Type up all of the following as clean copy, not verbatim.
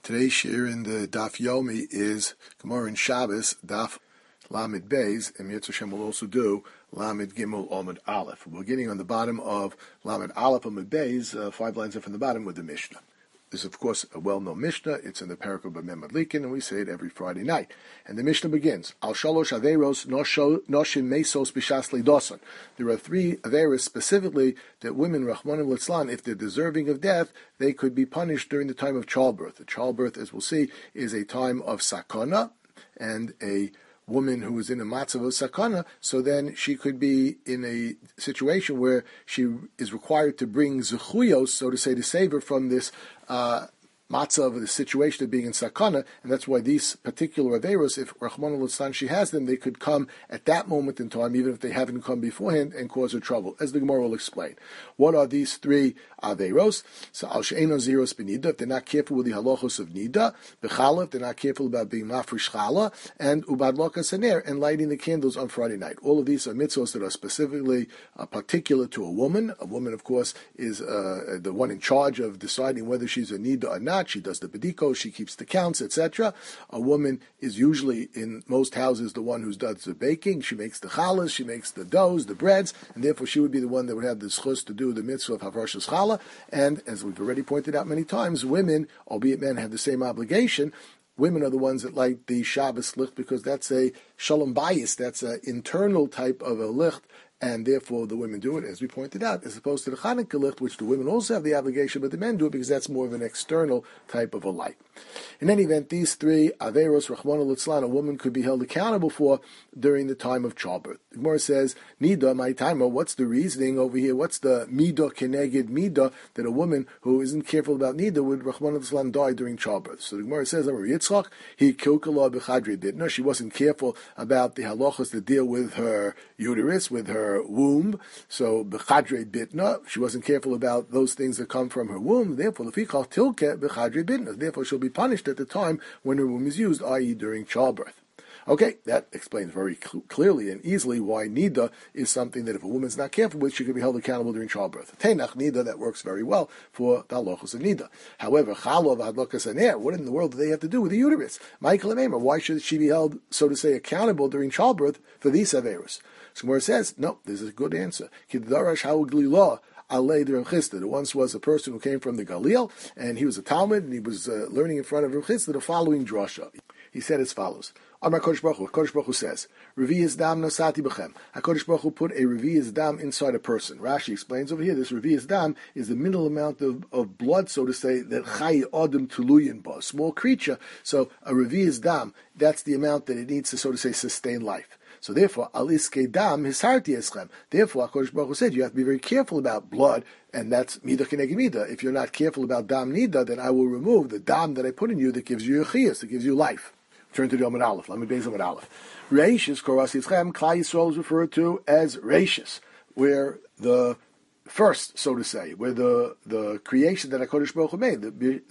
Today's shir in the Daf Yomi is Gemara in Shabbos, Daf Lamed Beis, and Yetzer Hashem will also do Lamed Gimel Amud Aleph. We're beginning on the bottom of Lamed Aleph Amud Beis, 5 lines up from the bottom with the Mishnah. This is, of course, a well-known Mishnah. It's in the Perek of B'mem Madlikin, and we say it every Friday night. And the Mishnah begins, Al Shalosh Averos Noshim Mesos B'Shas Leidosan. There are 3 Averos specifically that women, Rahman and Litzlan, if they're deserving of death, they could be punished during the time of childbirth. The childbirth, as we'll see, is a time of sakana, and a woman who is in a matzav of sakana, so then she could be in a situation where she is required to bring zechuyos, so to say, to save her from this matzav, the situation of being in sakana, and that's why these particular averos, if Rahman al-Litzlan she has them, they could come at that moment in time, even if they haven't come beforehand, and cause her trouble, as the Gemara will explain. What are these 3 averos? So al she'eino zeros b'nida, if they're not careful with the halachos of nida, b'chala, if they're not careful about being mafresh chala, and ubadloka saner, and lighting the candles on Friday night. All of these are mitzvos that are specifically particular to a woman. A woman, of course, is the one in charge of deciding whether she's a nida or not. She does the bediko, she keeps the counts, etc. A woman is usually, in most houses, the one who does the baking. She makes the challahs, she makes the doughs, the breads, and therefore she would be the one that would have the zchus to do the mitzvah of havarshas challah. And as we've already pointed out many times, women, albeit men have the same obligation, women are the ones that light the Shabbos licht because that's a shalom bayis, that's an internal type of a licht, and therefore the women do it, as we pointed out, as opposed to the Chanukah licht, which the women also have the obligation, but the men do it because that's more of an external type of a light. In any event, these 3 averos, Rahman al-Litzlan, a woman could be held accountable for during the time of childbirth. The Gemara says, Nida, my timer, what's the reasoning over here? What's the Midah keneged Midah that a woman who isn't careful about Nida would Rahman al-Litzlan die during childbirth? So the Gemara says, Amar Yitzchak, he kilkala b'chadri bitna. She wasn't careful about the halachas that deal with her uterus, with her womb. So b'chadri bitna, she wasn't careful about those things that come from her womb. Therefore, lefikach tilke b'chadri bitna. Therefore, she'll be punished at the time when her womb is used, i.e. during childbirth. Okay, that explains very clearly and easily why nida is something that if a woman's not careful with, she could be held accountable during childbirth. Teinach nida, that works very well for the halachos of nida. However, chalo v'hadlokas aner, what in the world do they have to do with the uterus? Michael and Emer, why should she be held, so to say, accountable during childbirth for these averos? So Gemara says, no, this is a good answer. Kidarash ha'uglila. Alei de Rav Chisda. There once was a person who came from the Galil, and he was a Talmud, and he was learning in front of Rav Chisda the following drasha. He said as follows: Amar Kodesh Baruch Hu, Kodesh Baruch Hu says, Revi'ez dam nosati b'chem. HaKodesh Baruch Hu put a revi'ez dam inside a person. Rashi explains over here, this revi'ez dam is the minimal amount of blood, so to say, that Chai Adam Tuluyin ba, a small creature. So a revi'ez dam, that's the amount that it needs to, so to say, sustain life. So therefore, aliske dam hisarti eschem. Therefore, HaKodesh Baruch Hu said, you have to be very careful about blood, and that's midah keneged midah. If you're not careful about dam nida, then I will remove the dam that I put in you that gives you chiyas, that gives you life. Turn to the Amud Aleph. Let me base Amud Aleph. Reishis koras yitzchem, Klal Yisrael is referred to as Reishis, where the first, so to say, where the creation that HaKodesh Baruch Hu made,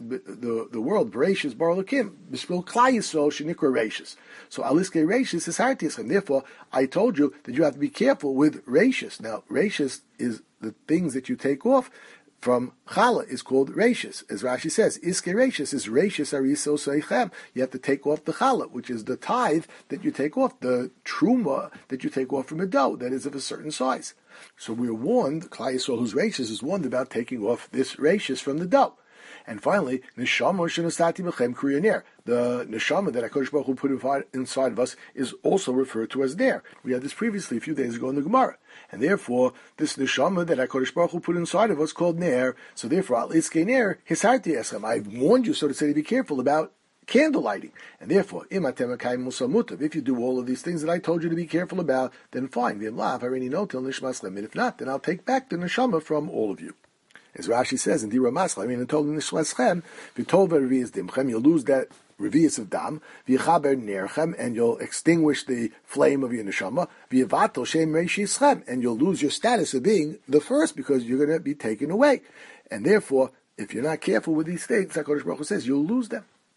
the world, Bereishis Bar Elokim, B'shvil Klal Yisrael shenikra Reishis. So Aliske Reishis is Harti Yitzchem. Therefore, I told you that you have to be careful with Reishis. Now, Reishis is the things that you take off from challah is called reishis. As Rashi says, iske reishis is reishis ariso seichem. You have to take off the challah, which is the tithe that you take off, the truma that you take off from a dough that is of a certain size. So we're warned, Klal Yisrael whose reishis is warned about taking off this reishis from the dough. And finally, neshama shenasati b'chem kriya ner. The neshama that HaKodesh Baruch Hu put inside of us is also referred to as ner. We had this previously a few days ago in the Gemara. And therefore, this neshama that HaKodesh Baruch Hu put inside of us called ner. So therefore, al iske ner, hisarti eschem. I've warned you, so to say, to be careful about candle lighting. And therefore, if you do all of these things that I told you to be careful about, then fine. And if not, then I'll take back the neshama from all of you. As Rashi says in Dira Masla, in told Nishleschem, if you told Revi'ez Dimchem, you'll lose that Revi'ez of Dam, V'yichaber Nerchem, and you'll extinguish the flame of your neshama, V'yivato Shem Reishischem, and you'll lose your status of being the first because you're going to be taken away. And therefore, if you're not careful with these things, HaKodesh Baruch Hu says, you'll lose them.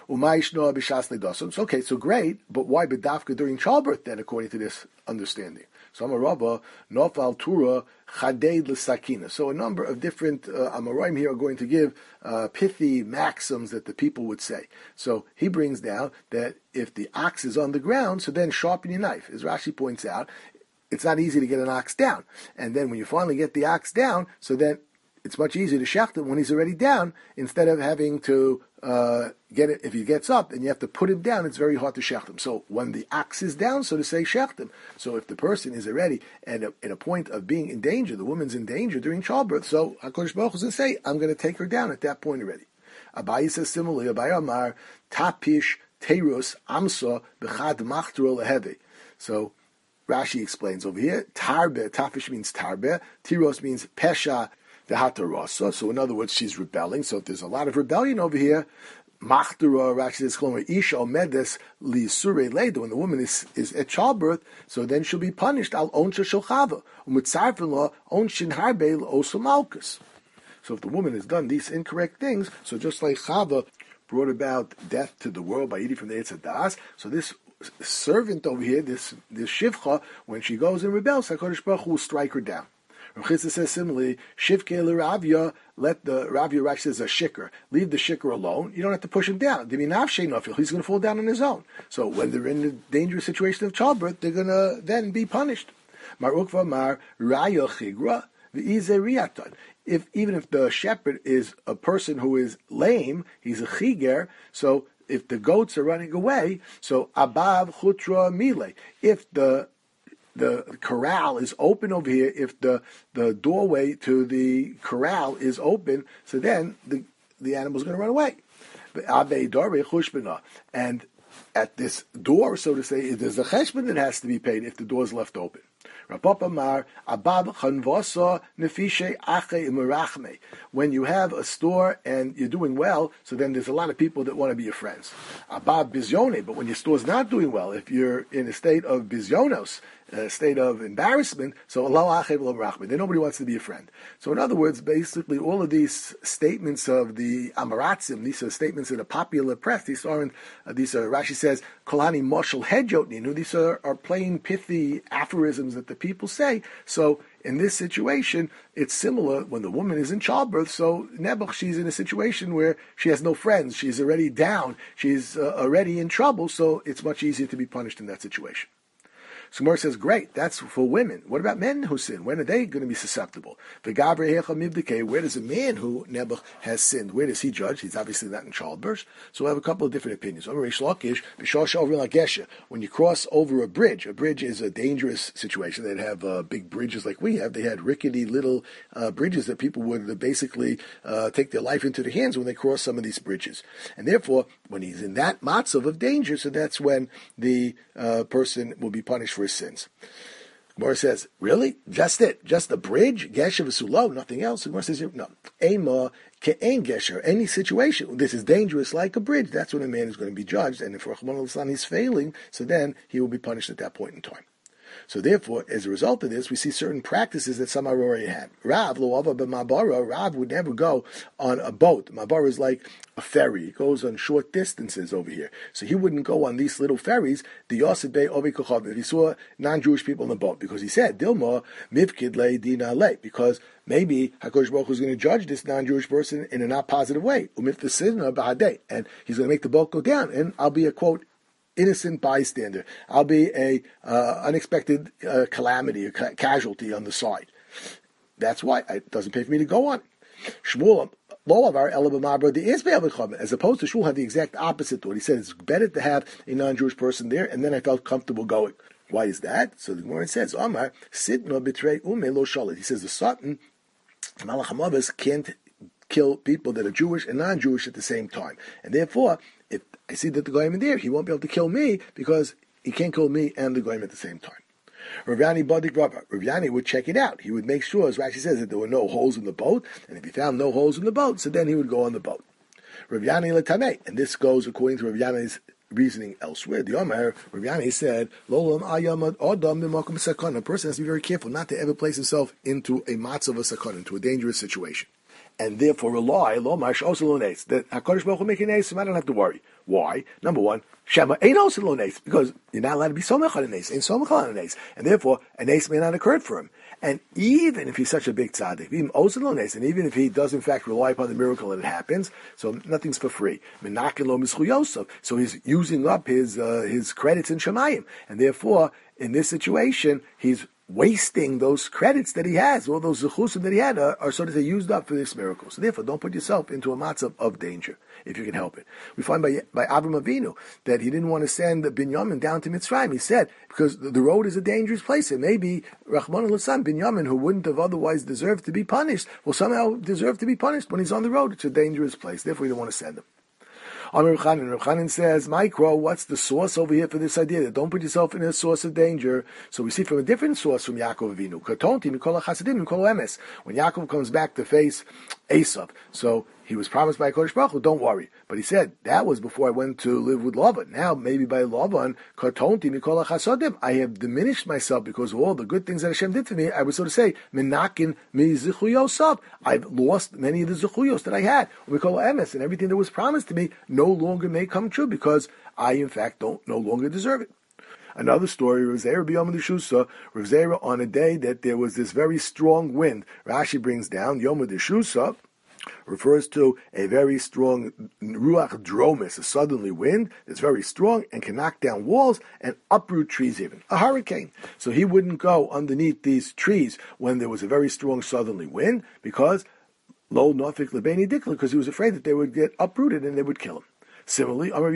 Umayishno b'shas leidason. So okay, so great, but why bedafka during childbirth then, according to this understanding? So Amarava, Nofal Tura, Chaded L'Sakina. So a number of different Amoraim here are going to give pithy maxims that the people would say. So he brings down that if the ox is on the ground, so then sharpen your knife. As Rashi points out, it's not easy to get an ox down. And then when you finally get the ox down, so then it's much easier to shecht him when he's already down, instead of having to get it, if he gets up and you have to put him down, it's very hard to shecht him. So when the ox is down, so to say, shecht him. So if the person is already at a point of being in danger, the woman's in danger during childbirth, so HaKadosh Baruch Hu is going to say, I'm going to take her down at that point already. Abayi says similarly, Abayi Amar, Tapish, Teirus, Amsa, Bechad Machtro Leheve. So Rashi explains over here, Tarbe, Tapish means Tarbe, Tiros means Pesha, the Hatarasa. So in other words, she's rebelling. So if there's a lot of rebellion over here, Machtara, Rashi says, Isha Omedes Li Surei Leda, when the woman is at childbirth, so then she'll be punished. Al Onsha Shalchava. Umitzarfin law, Onshin Harbe Osamalkus. So if the woman has done these incorrect things, so just like Chava brought about death to the world by eating from the Eitz Hadas, so this servant over here, this Shivcha, when she goes and rebels, HaKadosh Baruch Hu will strike her down. Rav Chisda says similarly, Shivke l'Ravya, let the Ravya Rashi says a shikr, leave the shikr alone. You don't have to push him down. He's going to fall down on his own. So when they're in a dangerous situation of childbirth, they're going to then be punished. Mar ukva mar raya chigra v'izeriatan. Even if the shepherd is a person who is lame, he's a chiger. So if the goats are running away, so abav chutra mile. If the corral is open over here, if the doorway to the corral is open, so then the animal's going to run away. And at this door, so to say, there's a cheshbon that has to be paid if the door is left open. When you have a store and you're doing well, so then there's a lot of people that want to be your friends. Abab bizyone, but when your store's not doing well, if you're in a state of bizyonos, a state of embarrassment, so Allah achev lo rachme, then nobody wants to be a friend. So in other words, basically all of these statements of the Amaratzim, these are statements in the popular press, these are Rashi says, Kolani moshel hedjotninu, these are plain pithy aphorisms that the people say. So in this situation, it's similar when the woman is in childbirth. So Nebuch, she's in a situation where she has no friends, she's already down, she's already in trouble, so it's much easier to be punished in that situation. So Gemara says, great, that's for women. What about men who sin? When are they going to be susceptible? Where does a man who Nebuch has sinned, where does he judge? He's obviously not in childbirth. So we have a couple of different opinions. When you cross over a bridge is a dangerous situation. They'd have big bridges like we have. They had rickety little bridges that people would basically take their life into their hands when they cross some of these bridges. And therefore, when he's in that matzav of danger, so that's when the person will be punished for his sins. Gemara says, really? Just it? Just the bridge? Gesher v'sulo? Nothing else? Gemara says, no. Ema ke'en gesher. Any situation. This is dangerous like a bridge. That's when a man is going to be judged. And if Rahman al-Islam is failing, so then he will be punished at that point in time. So therefore, as a result of this, we see certain practices that some already had. Rav, lo ava b'mabara, Rav would never go on a boat. Mabara is like a ferry. It goes on short distances over here. So he wouldn't go on these little ferries, the Yosef Bey Ovi Kochav, if he saw non-Jewish people on the boat. Because he said, Dilma, mivkid le dina le, because maybe HaKadosh Baruch Hu is going to judge this non-Jewish person in a not positive way. Umif v'sidna b'hadei. And he's going to make the boat go down, and I'll be a, quote, innocent bystander. I'll be a unexpected calamity, a casualty on the side. That's why it doesn't pay for me to go on. Shmuel, as opposed to Shmuel, had the exact opposite thought. He said it's better to have a non-Jewish person there, and then I felt comfortable going. Why is that? So the Gemara says, Amar, Sidna betray ume lo shalit. He says the Satan, Malach HaMavis, can't kill people that are Jewish and non-Jewish at the same time. And therefore, if I see that the Goyim in there, he won't be able to kill me because he can't kill me and the Goyim at the same time. Rav Yani would check it out. He would make sure, as Rashi says, that there were no holes in the boat, and if he found no holes in the boat, so then he would go on the boat. Rav Yani letamei, and this goes according to Rav Yani's reasoning elsewhere. The Omer, Rav Yani said, Lolam ayamad odam b'makom sakana. A person has to be very careful not to ever place himself into a matzav of sakana, into a dangerous situation. and therefore rely lo marsh also lo nes, that HaKadosh Baruch Hu make an ace, so I don't have to worry. Why? Number one, Shema ain't also lo nes, because you're not allowed to be somech on an ace, ain't somech on an ace, and therefore an ace may not occur for him. And even if he's such a big tzaddik, even also lo nes, and even if he does in fact rely upon the miracle that it happens, so nothing's for free. Menakin lo mischu Yosef, so he's using up his credits in Shemayim, and therefore in this situation he's wasting those credits that he has, all those zechusim that he had are sort of used up for this miracle. So therefore, don't put yourself into a matzav of danger if you can help it. We find by Avram Avinu that he didn't want to send Binyamin down to Mitzrayim. He said because the road is a dangerous place, and maybe Rachmana litzlan Binyamin, who wouldn't have otherwise deserved to be punished, will somehow deserve to be punished when he's on the road. It's a dangerous place. Therefore, he didn't want to send him. Amir Chanan Chanan says, Micro, what's the source over here for this idea that don't put yourself in a source of danger? So we see from a different source from Yaakov Avinu. Katonti mikol hachasidim mikol emes. When Yaakov comes back to face Esav, so he was promised by Kodesh Baruch Hu, don't worry. But he said, that was before I went to live with Lavan. Now, maybe by Lavan, Katonti mikol hachasadim, I have diminished myself because of all the good things that Hashem did for me. I would sort of say, Menakin mi zichuyosab. I've lost many of the zichuyos that I had. Mikol emes, and everything that was promised to me no longer may come true because I, in fact, no longer deserve it. Another story, Rav Zera b'Yom D'Shusa, Rav Zera on a day that there was this very strong wind. Rashi brings down, Yom D'Shusa refers to a very strong ruach dromis, a southerly wind that's very strong and can knock down walls and uproot trees even. A hurricane. So he wouldn't go underneath these trees when there was a very strong southerly wind because lo nafik lebeni dikla, because he was afraid that they would get uprooted and they would kill him. Similarly, a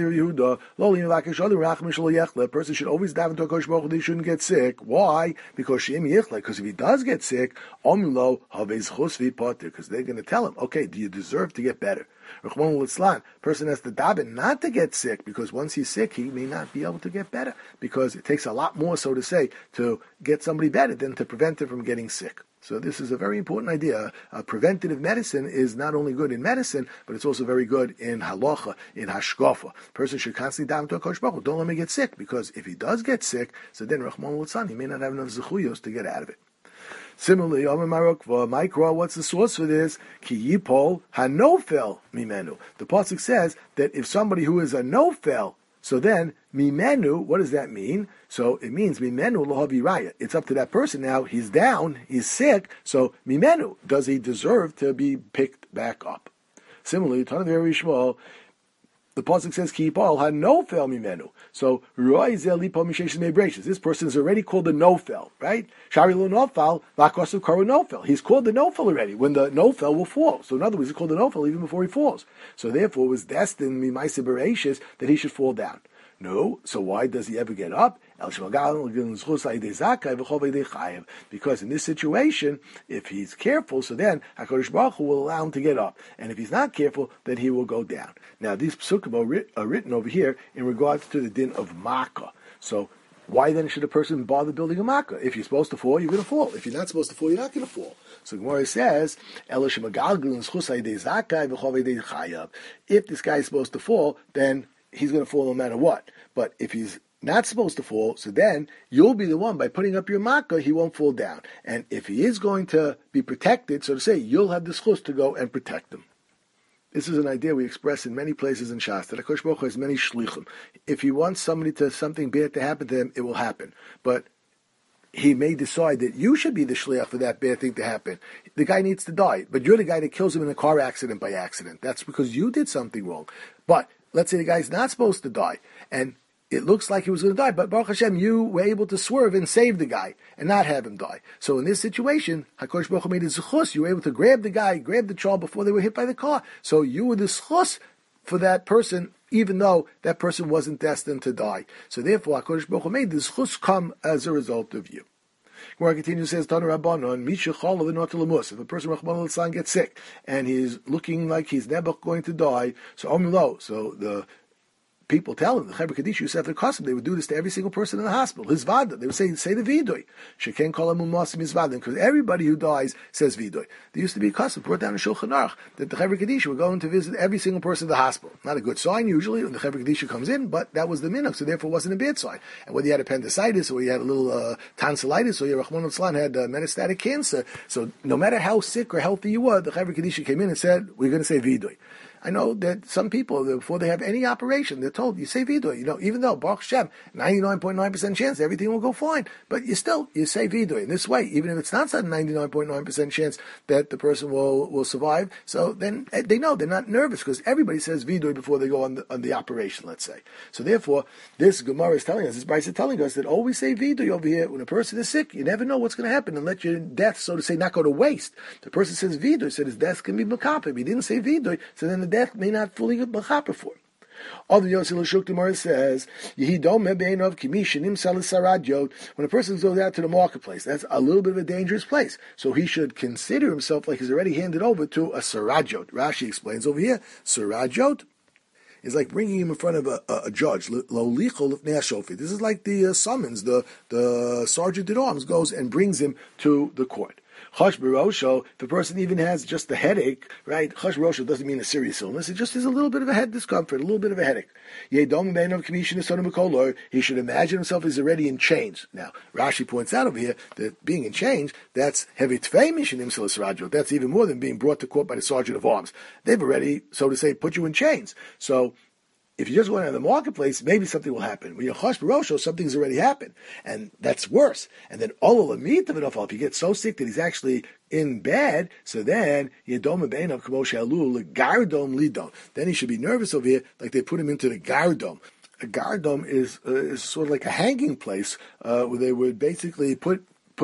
person should always daven to HaKadosh Baruch Hu that he shouldn't get sick. Why? Because if he does get sick, because they're going to tell him, okay, do you deserve to get better? Person has to daven not to get sick, because once he's sick, he may not be able to get better, because it takes a lot more, so to say, to get somebody better than to prevent him from getting sick. So this is a very important idea. Preventative medicine is not only good in medicine, but it's also very good in halacha, in hashkafa. Person should constantly daven to HaKadosh Baruch Hu, don't let me get sick, because if he does get sick, so then Rachmana litzlan, he may not have enough zechuyos to get out of it. Similarly, Micro, what's the source for this? Ki yipol hanofel mimenu. The pasuk says that if somebody who is a nofel, so then, mimenu, what does that mean? So it means mimenu lohavi raya. It's up to that person now. He's down, he's sick, so mimenu, does he deserve to be picked back up? Similarly, Tanav Yishmael, the pasuk says ki yipol hanofel mimenu. So this person is already called the nofel, right? Shari lo nofel, lakosu karu nofel. He's called the nofel already, when the nofel will fall. So in other words, he's called the nofel even before he falls. So therefore, it was destined that he should fall down. No, so why does he ever get up? Because in this situation, if he's careful, so then HaKadosh Baruch Hu will allow him to get up. And if he's not careful, then he will go down. Now, these psukim are written over here in regards to the din of makkah. So why then should a person bother building a makkah? If you're supposed to fall, you're going to fall. If you're not supposed to fall, you're not going to fall. So Gemara says, if this guy is supposed to fall, then he's going to fall no matter what. But if he's not supposed to fall, so then you'll be the one, by putting up your makkah, he won't fall down. And if he is going to be protected, so to say, you'll have the schus to go and protect him. This is an idea we express in many places in Shas, that HaKadosh Baruch Hu has many shlichim. If he wants something bad to happen to him, it will happen. But he may decide that you should be the shliach for that bad thing to happen. The guy needs to die, but you're the guy that kills him in a car accident by accident. That's because you did something wrong. But let's say the guy's not supposed to die, and it looks like he was going to die, but Baruch Hashem, you were able to swerve and save the guy and not have him die. So in this situation, HaKadosh Baruch Hu made a zechus. You were able to grab the child before they were hit by the car. So you were the zechus for that person, even though that person wasn't destined to die. So therefore, HaKadosh Baruch Hu made the zechus come as a result of you. Gemara continues, says, Tana Rabbanon, Misha Chalav Inotel. If a person, Rachmana litzlan, gets sick and he's looking like he's never going to die, so Omilo, so the people tell him, the Chevra Kadisha used to have their custom, they would do this to every single person in the hospital. His vada, they would say the vidoy. Sheken kol hamumasim is vada, because everybody who dies says vidoy. There used to be a custom brought down in Shulchan Aruch that the Chevra Kadisha were going to visit every single person in the hospital. Not a good sign usually when the Chevra Kadisha comes in, but that was the minhag, so therefore it wasn't a bad sign. And whether you had appendicitis or you had a little tonsillitis or you Rahman al had metastatic cancer, so no matter how sick or healthy you were, the Chevra Kadisha came in and said, we're going to say vidoy. I know that some people, before they have any operation, they're told, you say vidoy. Even though, Baruch Hashem, 99.9% chance everything will go fine, but you say vidoy. In this way, even if it's not such a 99.9% chance that the person will survive, so then they know, they're not nervous, because everybody says vidoy before they go on the operation, let's say. So therefore, this Gemara is telling us, this Bryce is telling us that always say vidoy over here. When a person is sick, you never know what's going to happen, and let your death, so to say, not go to waste. The person says vidoy, so his death can be makapeh. He didn't say vidoy, so then the death may not fully get mechaper for him. All the Yosef Lashuk Gemara says, when a person goes out to the marketplace, that's a little bit of a dangerous place. So he should consider himself like he's already handed over to a sarajot. Rashi explains over here, sarajot is like bringing him in front of a judge. This is like the summons. The sergeant at arms goes and brings him to the court. Chosh Barosho, if a person even has just a headache, right? Chosh Barosho doesn't mean a serious illness. It just is a little bit of a head discomfort, a little bit of a headache. He should imagine himself as already in chains. Now, Rashi points out over here that being in chains, that's heavy tfei mishanim silasrajo. That's even more than being brought to court by the sergeant of arms. They've already, so to say, put you in chains. So, if you just went out in the marketplace, maybe something will happen. When you're chosh barosho, something's already happened, and that's worse. And then if he gets so sick that he's actually in bed, so then then he should be nervous over here, like they put him into the gardom. A gardom is sort of like a hanging place where they would basically put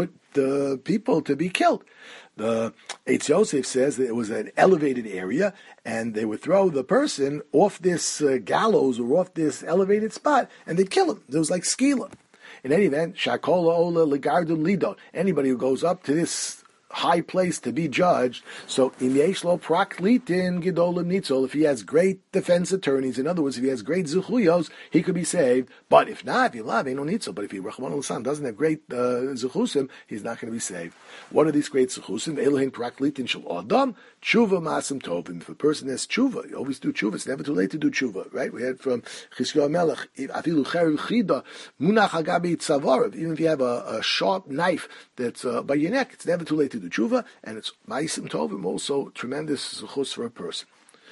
the people to be killed. The Eitz Yosef says that it was an elevated area, and they would throw the person off this gallows or off this elevated spot, and they'd kill him. It was like skila. In any event, shakola ola legardum lidon. Anybody who goes up to this high place to be judged, so im yeshlo praklitin gedolim nitzol, if he has great defense attorneys, in other words, if he has great zuchuyos, he could be saved. But if not, if he lav no nitzol, but if he Rahman al doesn't have great zuchusim, he's not going to be saved. What are these great zuchusim? Elohin praklitin shel adam tshuva masim tovim. If a person has tshuva, you always do tshuva. It's never too late to do tshuva, right? We had from Chizkiyahu Melech, afilu cheru chida munach agabi tzavarav. Even if you have a sharp knife that's by your neck, it's never too late to do tshuva, and it's ma'isim tovim, also tremendous zuchus for a person.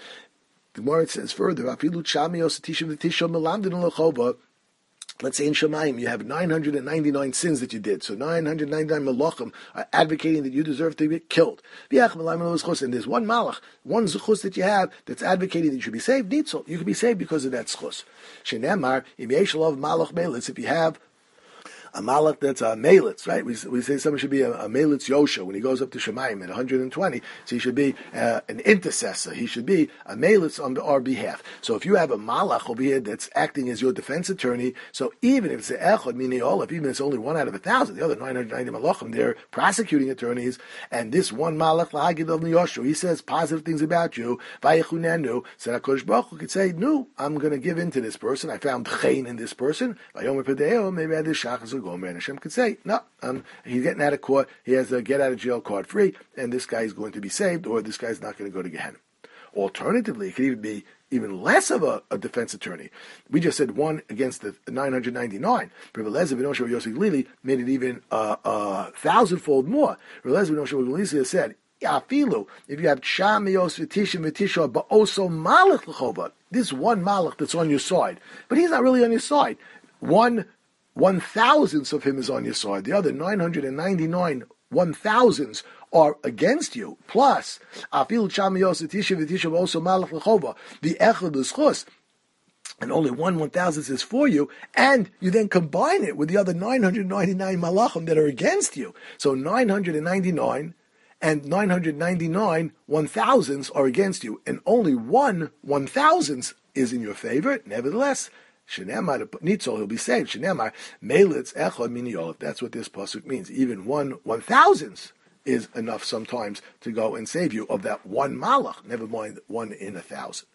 The Gemara says further, afilu chamios tishim v'tishom melamdin l'chova. Let's say in Shemayim you have 999 sins that you did, so 999 malachim are advocating that you deserve to get killed. And there's one malach, one zuchus that you have that's advocating that you should be saved. Nitzel, you can be saved because of that zuchus. Shenemar im yesh lov malach melitz. If you have a malach that's a melitz, right? We say someone should be a melitz Yosha when he goes up to Shemayim at 120. So he should be an intercessor. He should be a melitz on our behalf. So if you have a malach over here that's acting as your defense attorney, so even if it's an echad mini olaf, even if it's only 1 out of 1,000, the other 990 malachim, they're prosecuting attorneys, and this one malach lahagid of Yosha, he says positive things about you. Vayechunenu, so HaKadosh Baruch Hu could say, no, I'm going to give in to this person. I found chen in this person. Vayomer pedeo, maybe I did shachas Gomer, and Hashem could say, no, he's getting out of court, he has a get out of jail card free, and this guy is going to be saved, or this guy is not going to go to Gehenna. Alternatively, it could even be even less of a defense attorney. We just said one against the 999. Rabbi Eliezer ben Moshe Yosef Glili made it even 1,000-fold more. Rabbi Eliezer ben Moshe Glili said, Afilu, if you have Chamios v'tishim v'tisha ba'oso malach l'chova, this one malach that's on your side, but he's not really on your side. 1/1,000th of him is on your side. The other 999 1,000ths are against you. Plus, afil chamios v'tisha v'tisha also malach l'chova, the echad l'schus, and only 1/1,000th is for you, and you then combine it with the other 999 malachim that are against you. So 999 and 999 1,000ths are against you, and only 1/1,000th is in your favor. Nevertheless, Shenemar Nitzol, he'll be saved. Shenemar Melitz Echad Mini Olav. That's what this pasuk means. Even 1/1,000th is enough sometimes to go and save you of that one malach. Never mind 1 in 1,000.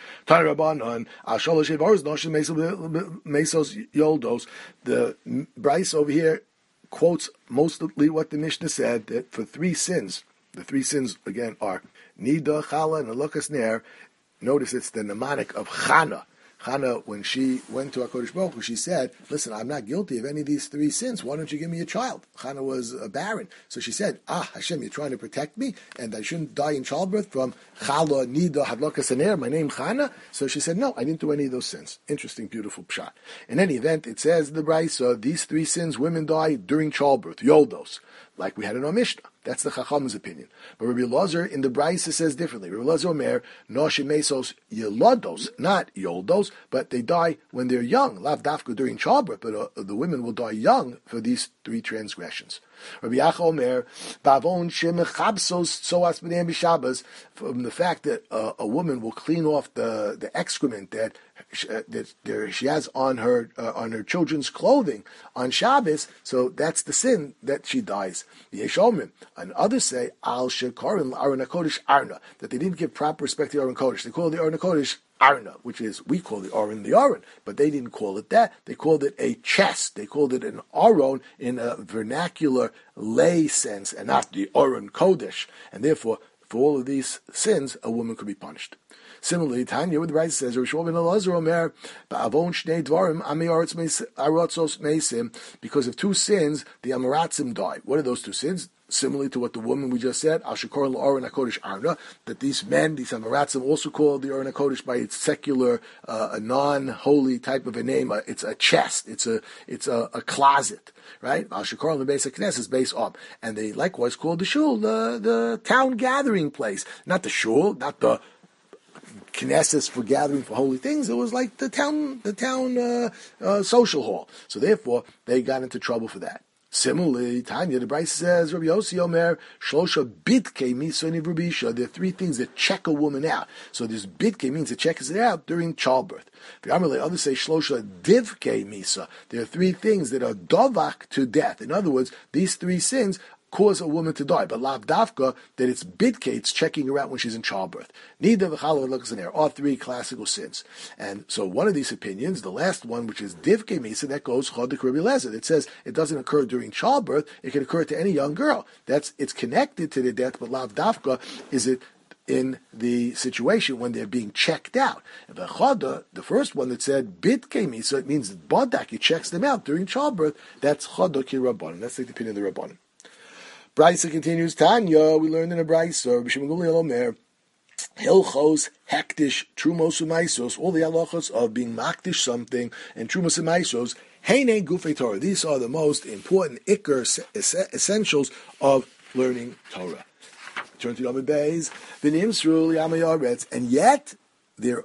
Tarabanan, Asholosh Evaros Noshin Mesos Yoldos. The Bryce over here quotes mostly what the Mishnah said, that for three sins, the three sins again are Nida, Chala, and Alukas Ner. Notice it's the mnemonic of Chana. Chana, when she went to HaKadosh Baruch Hu, she said, listen, I'm not guilty of any of these three sins. Why don't you give me a child? Chana was barren. So she said, Hashem, you're trying to protect me, and I shouldn't die in childbirth from Chala, Nida, Hadlakas Ner, my name Chana. So she said, no, I didn't do any of those sins. Interesting, beautiful pshat. In any event, it says the Brisa, these three sins, women die during childbirth, Yoldos, like we had in our Mishnah. That's the Chacham's opinion. But Rabbi Elazar in the Brisa says differently. Rabbi Elazar Omer, Noshim Mesos Yelodos, not Yoldos, but they die when they're young. Lav Dafka during childbirth, but the women will die young for these three transgressions. Rabbi Yacha Omer, Bavon Shem Chabsos Soas B'nei B'Shabbos, from the fact that a woman will clean off the excrement that she has on her children's clothing on Shabbos, so that's the sin that she dies. The Yeshomim, and others say Al Shekarim Aron HaKodesh Arna, that they didn't give proper respect to the Aron Kodesh. They call the Aron HaKodesh Arna, which is, we call the Aron, but they didn't call it that. They called it a chest. They called it an Aron in a vernacular lay sense, and not the Aron Kodesh. And therefore, for all of these sins, a woman could be punished. Similarly, Tanya, with the right says, because of two sins, the Amaratzim die. What are those two sins? Similarly to what the woman we just said, that these men, these Amaratzim, also call the Aron HaKodesh by its secular, non-holy type of a name. It's a chest. It's a closet, right? The basic Knesset is based on, and they likewise call the shul the town gathering place, not the shul, not the Knesset for gathering for holy things. It was like the town social hall. So therefore, they got into trouble for that. Similarly, Tanya, the Bryce says, Rabbi Yossi Omer, Shlosha Bitke Misoni Rubisha. There are three things that check a woman out. So this Bitke means it checks it out during childbirth. The Amalei, others say Shlosha Divke Misa. There are three things that are dovak to death. In other words, these three sins cause a woman to die, but lav dafka, that it's bitke, it's checking her out when she's in childbirth. Neither v'chala and lukas in there are three classical sins. And so one of these opinions, the last one, which is divke misa, that goes chodik Rabbi Elazar. It says it doesn't occur during childbirth, it can occur to any young girl. It's connected to the death, but lav dafka is it in the situation when they're being checked out. And the first one that said bitke misa, it means bodak, it checks them out during childbirth. That's chodik Rabbanan. That's like the opinion of the Rabbanan. Brisa continues, Tanya, we learned in a Brisa, B'Shem Gamliel Omer, Hilchos, Hektish, Trumos Umaisos, all the halachos of being makdish something, and Trumos Umaisos, Heine Gufei Torah. These are the most important essentials of learning Torah. Turn to Yom Beis, V'nimsru L'Yamayaretz, and yet their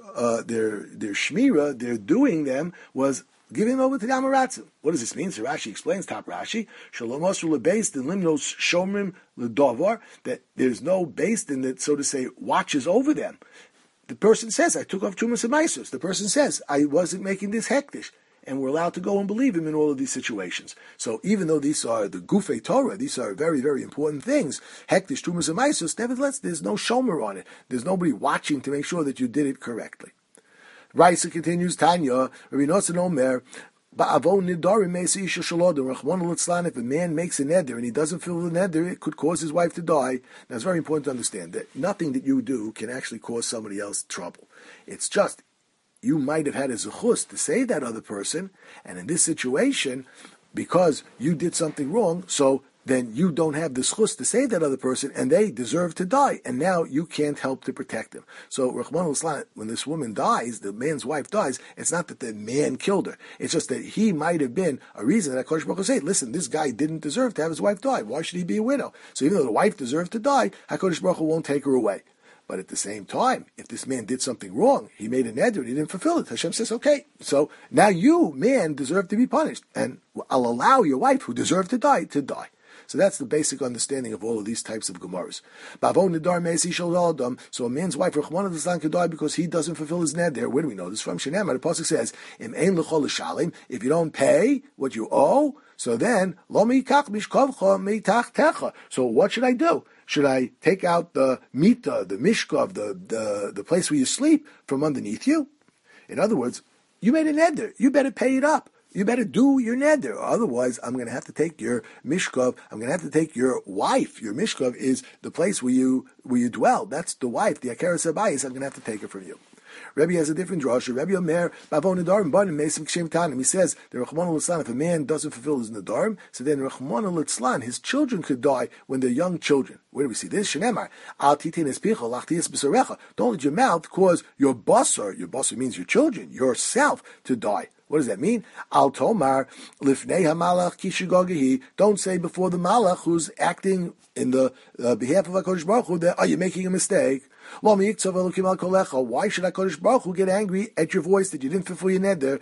shmira, their doing them, was giving over to the Amaratzim. What does this mean? So Rashi explains, top Rashi, Shalom Asru lebeis din limnos shomrim ledovar, that there's no beis din that, so to say, watches over them. The person says, I took off Trumas and Maisos. The person says, I wasn't making this hektish. And we're allowed to go and believe him in all of these situations. So even though these are the Gufei Torah, these are very, very important things, hektish, Trumas and Maisos, nevertheless, there's no shomer on it. There's nobody watching to make sure that you did it correctly. Raisa continues, Tanya, Rabbi Nosson Omer, Ba'avon nidarim meisi isha shalodom, Rachmana litzlan, if a man makes a neder and he doesn't fill the neder, it could cause his wife to die. Now it's very important to understand that nothing that you do can actually cause somebody else trouble. It's just, you might have had a zechus to save that other person, and in this situation, because you did something wrong, so then you don't have the schus to save that other person, and they deserve to die, and now you can't help to protect them. So, Rahman al-Islam, when this woman dies, the man's wife dies, it's not that the man killed her. It's just that he might have been a reason that HaKadosh Baruch Hu said, listen, this guy didn't deserve to have his wife die. Why should he be a widow? So even though the wife deserved to die, HaKadosh Baruch Hu won't take her away. But at the same time, if this man did something wrong, he made a neder, he didn't fulfill it, Hashem says, okay, so now you, man, deserve to be punished, and I'll allow your wife, who deserved to die, to die. So that's the basic understanding of all of these types of Gemaras. So a man's wife, Rachmana litzlan, could die because he doesn't fulfill his neder. Where do we know this from? Shenamar, the pasuk says, if you don't pay what you owe, so then, so what should I do? Should I take out the mita, the mishkav, the place where you sleep from underneath you? In other words, you made a neder. You better pay it up. You better do your neder. Otherwise, I'm going to have to take your mishkav. I'm going to have to take your wife. Your mishkav is the place where you dwell. That's the wife, the akeres habayis. I'm going to have to take it from you. Rebbe has a different drasha. Rebbe Omer, Bavon Nedarim, Banim, Mesim Kshem Tanim. He says, the Rachmana Litzlan, if a man doesn't fulfill his Nedarim, so then Rachmana Litzlan, his children could die when they're young children. Where do we see this? Shenemar, Al Titin Espicha, Lachtias B'Sarecha. Don't let your mouth cause your basar means your children, yourself, to die. What does that mean? Al Tomar, Lifnei HaMalach Kishigogahi. Don't say before the Malach who's acting in the behalf of HaKadosh Baruch Hu that, are you making a mistake? Why should HaKadosh Baruch Hu get angry at your voice that you didn't fulfill your neder,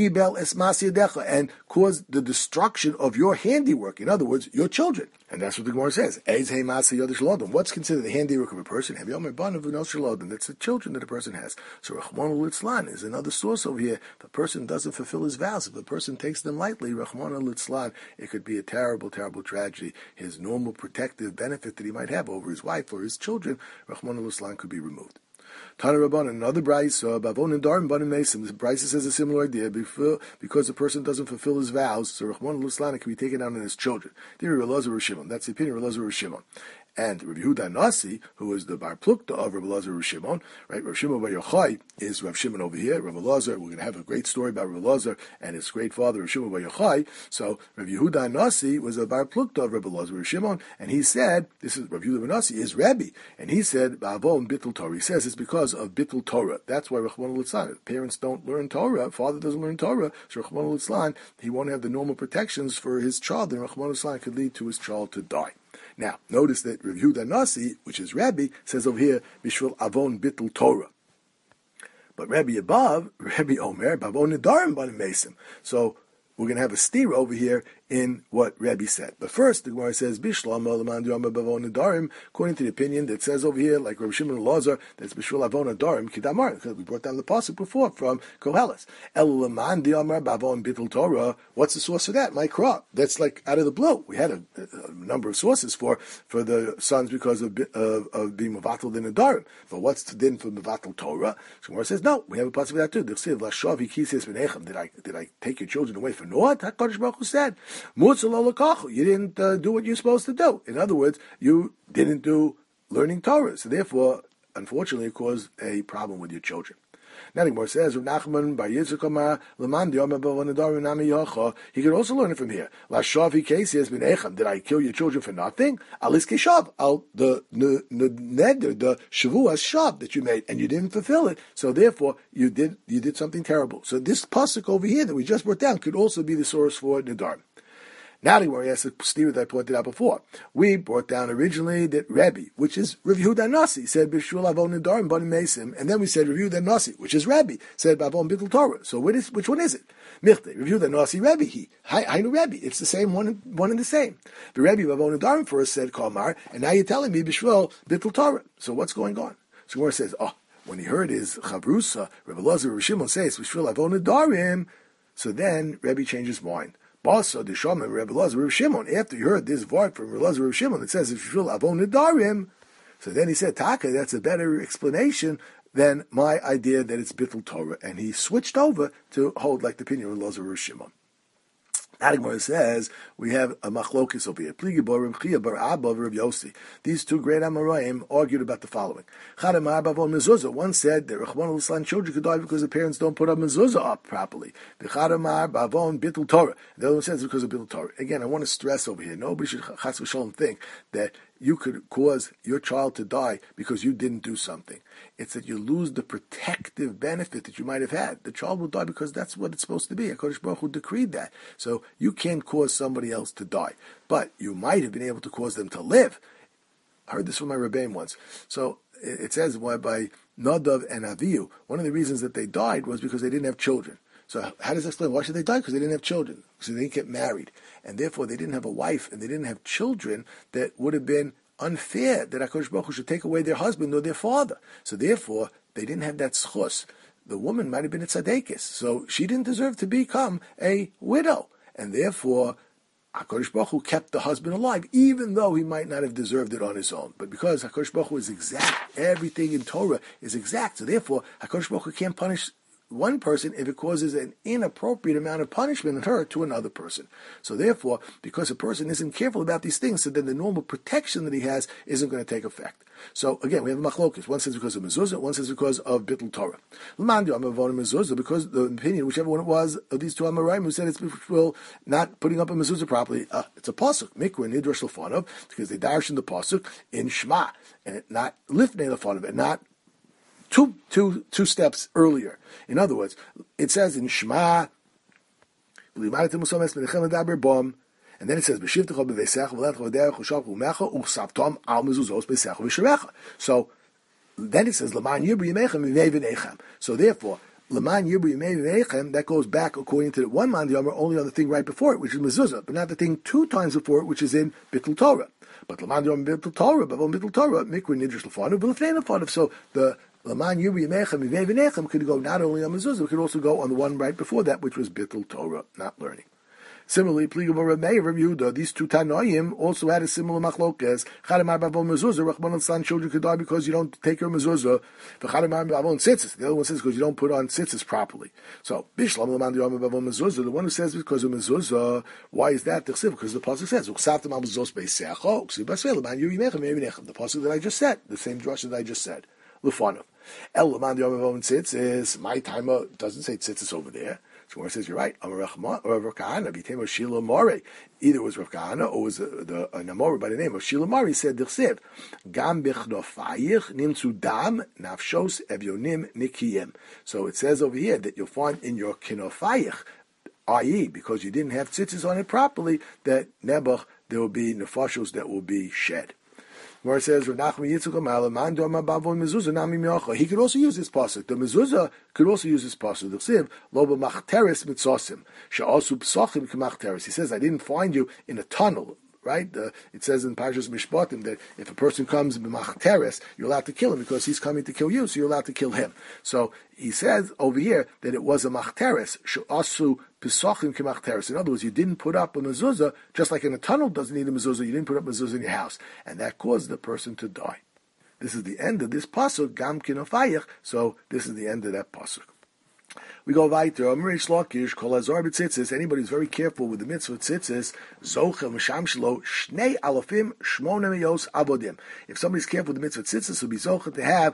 and cause the destruction of your handiwork? In other words, your children. And that's what the Gemara says. What's considered the handiwork of a person? That's the children that a person has. So Rachmana Litzlan is another source over here. If a person doesn't fulfill his vows, if a person takes them lightly, Rachmana Litzlan, it could be a terrible, terrible tragedy. His normal protective benefit that he might have over his wife or his children, Rachmana Litzlan, could be removed. Tana Rabban, another brayso, Bavon and Darim Banim Mesim. The brayso says a similar idea because the person doesn't fulfill his vows. So Rachmana Litzlan can be taken out on his children. That's the opinion of Elazar Rishimon. And Rav Yehuda Nasi, who is the bar plukta of Rav Elazar Rav Shimon, right? Rav Shimon Bar Yochai is Rav Shimon over here. Rav Elazar, we're going to have a great story about Rav Elazar and his great father Rav Shimon Bar Yochai. So Rav Yehuda Nasi was a bar plukta of Rav Elazar Rav Shimon, and he said, this is Rav Yehuda Nasi is Rebbe, and he said Ba'avon Bittul Torah. He says it's because of Bittul Torah. That's why Rachmana Litzlan, parents don't learn Torah, father doesn't learn Torah, so Rachmana Litzlan, he won't have the normal protections for his child, and Rachmana Litzlan could lead to his child to die. Now, notice that Rav Yehuda Nasi, which is Rabbi, says over here, Bishvil Avon Bittul Torah. But Rabbi above, Rabbi Omer, Bavon Nedarim Banim Mesim. So, we're going to have a steer over here in what Rebbe said. But first, the Gemara says, Bishlam Olaman Yom Bavon Nedarim, according to the opinion that says over here, like Rav Shimon Elazar, that's Bishul Avon Nedarim Kidamar, because we brought down the pasuk before from Koheles. El Olaman Yom Bavon Bittul Torah. What's the source for that? My crop. That's like out of the blue. We had a number of sources for the sons because of being Mavatal in Nedarim. But what's the din for Mavatal Torah? So Gemara says, no, we have a pasuk for that too. Did I take your children away for naught? HaKadosh Baruch Hu said, you didn't do what you're supposed to do. In other words, you didn't do learning Torah. So therefore, unfortunately, it caused a problem with your children. Now the Gemara says, he could also learn it from here. Did I kill your children for nothing? The Shavuos shav that you made, and you didn't fulfill it. So therefore, you did something terrible. So this pasuk over here that we just brought down could also be the source for Nedarim. Now the Gemara has the steer that I pointed out before. We brought down originally that Rebbe, which is Rav Yehuda Nasi, said B'shul Avon Nedarim Banim Mesim, and then we said Rav Yehuda Nasi, which is Rebbe, said Bavon Bittul Torah. So which one is it? Michte, Rav Yehuda Nasi Rebbe. I know Rebbe. It's the same one and the same. The Rebbe Bavon Nedarim first said Kalmar, and now you're telling me B'shul Bittul Torah. So what's going on? So Gemara says, when he heard his Chabrusa, Rav Elazar Rav Shimon says B'shul Avon Nedarim, so then Rebbe changed his mind. Basa the Shama Rebbe Elazar Rav Shimon. After you heard this word from Rebbe Elazar Rav Shimon, it says if you Avon Nedarim. So then he said, Taka, that's a better explanation than my idea that it's Bittul Torah, and he switched over to hold like the opinion of Rebbe Elazar Rav Shimon. Now the Gemara says we have a machlokis over here. Pligi bar Reb Chia bar Abba Reb Yossi. These two great Amoraim argued about the following. One said that Rachmana Litzlan children could die because the parents don't put a mezuzah up properly. The Chadamar Bavon Bittul Torah. The other one says because of Bittul Torah. Again, I want to stress over here. Nobody should chas v'shalom think that you could cause your child to die because you didn't do something. It's that you lose the protective benefit that you might have had. The child will die because that's what it's supposed to be. HaKadosh Baruch Hu decreed that. So you can't cause somebody else to die. But you might have been able to cause them to live. I heard this from my Rebbeim once. So it says by Nadav and Avihu, one of the reasons that they died was because they didn't have children. So how does that explain? Why should they die? Because they didn't have children. Because they didn't get married. And therefore they didn't have a wife and they didn't have children that would have been unfair that HaKadosh Baruch Hu should take away their husband or their father. So therefore, they didn't have that schus. The woman might have been a tzadekis. So she didn't deserve to become a widow. And therefore, HaKadosh Baruch Hu kept the husband alive, even though he might not have deserved it on his own. But because HaKadosh Baruch Hu is exact, everything in Torah is exact, so therefore HaKadosh Baruch Hu can't punish one person if it causes an inappropriate amount of punishment in her to another person. So therefore, because a person isn't careful about these things, so then the normal protection that he has isn't going to take effect. So again, we have a machlokes. One says because of mezuzah, one says because of bittul Torah. Because the opinion, whichever one it was, of these two Amoraim who said it's not putting up a mezuzah properly, it's a pasuk, mikra nidrash lefanov, because they darshan the pasuk in Shema, and not lifnei lefanov, and not two steps earlier. In other words, it says in Shema, and then it says, so then it says, so therefore, that goes back according to the one man, the Yomer, only on the thing right before it, which is mezuzah, but not the thing 2 times before it, which is in bittul Torah. But Laman Yom bittul Torah, but on bittul Torah, mikra nidrash lefanov, v'lefnei lefanov. So the Laman Yirbi Yemechem Mivei V'nechem could go not only on mezuzah, but could also go on the one right before that, which was bittul Torah, not learning. Similarly, Pligam Rav Meir, Rav Yehuda, these two Tanoim also had a similar machlokes. Chadamar Bavon mezuzah, Rachman al-San, children could die because you don't take your mezuzah. V'chadamar Bavon tzitzis. The other one says because you don't put on tzitzis properly. So Bishlam Laman Yom Bavon mezuzah, the one who says because of mezuzah, why is that? Because the pasuk says Uchsavtem al mezuzos beisecho, Uksiv basvel Laman Yirbi Yemechem Mivei V'nechem. The pasuk that I just said, the same drush that I just said. Lufanov. El Laman Yom Bavon tzitzis. My timer doesn't say tzitzis over there. So when it says you're right, Amar Rav Kahana became a Shila Mare. Either it was Rav Kahana or was an Amor by the name of Shila Mare. Said D'chsev Gam Bichnofayich Nimtzu Dam Nafshos Evyonim Nikiyim. So it says over here that you'll find in your kinofayich, i.e., because you didn't have tzitzis on it properly, that nebuch there will be nefashos that will be shed. Where it says, he could also use this pasuk. The mezuzah could also use this pasuk. He says, I didn't find you in a tunnel. Right? It says in Parshas Mishpatim that if a person comes b'machteres, you're allowed to kill him because he's coming to kill you, so you're allowed to kill him. So he says over here that it was a machteres, she'asu pisachim k'machteres. In other words, you didn't put up a mezuzah, just like in a tunnel doesn't need a mezuzah, you didn't put up a mezuzah in your house. And that caused the person to die. This is the end of this pasuk, gam kinofayich, so this is the end of that pasuk. We go weiter. Anybody who's very careful with the mitzvah tzitzis, zochel misham shelo shnei alafim shmona meyos avodim. If somebody's careful with the mitzvah tzitzis, he'll be zochel to have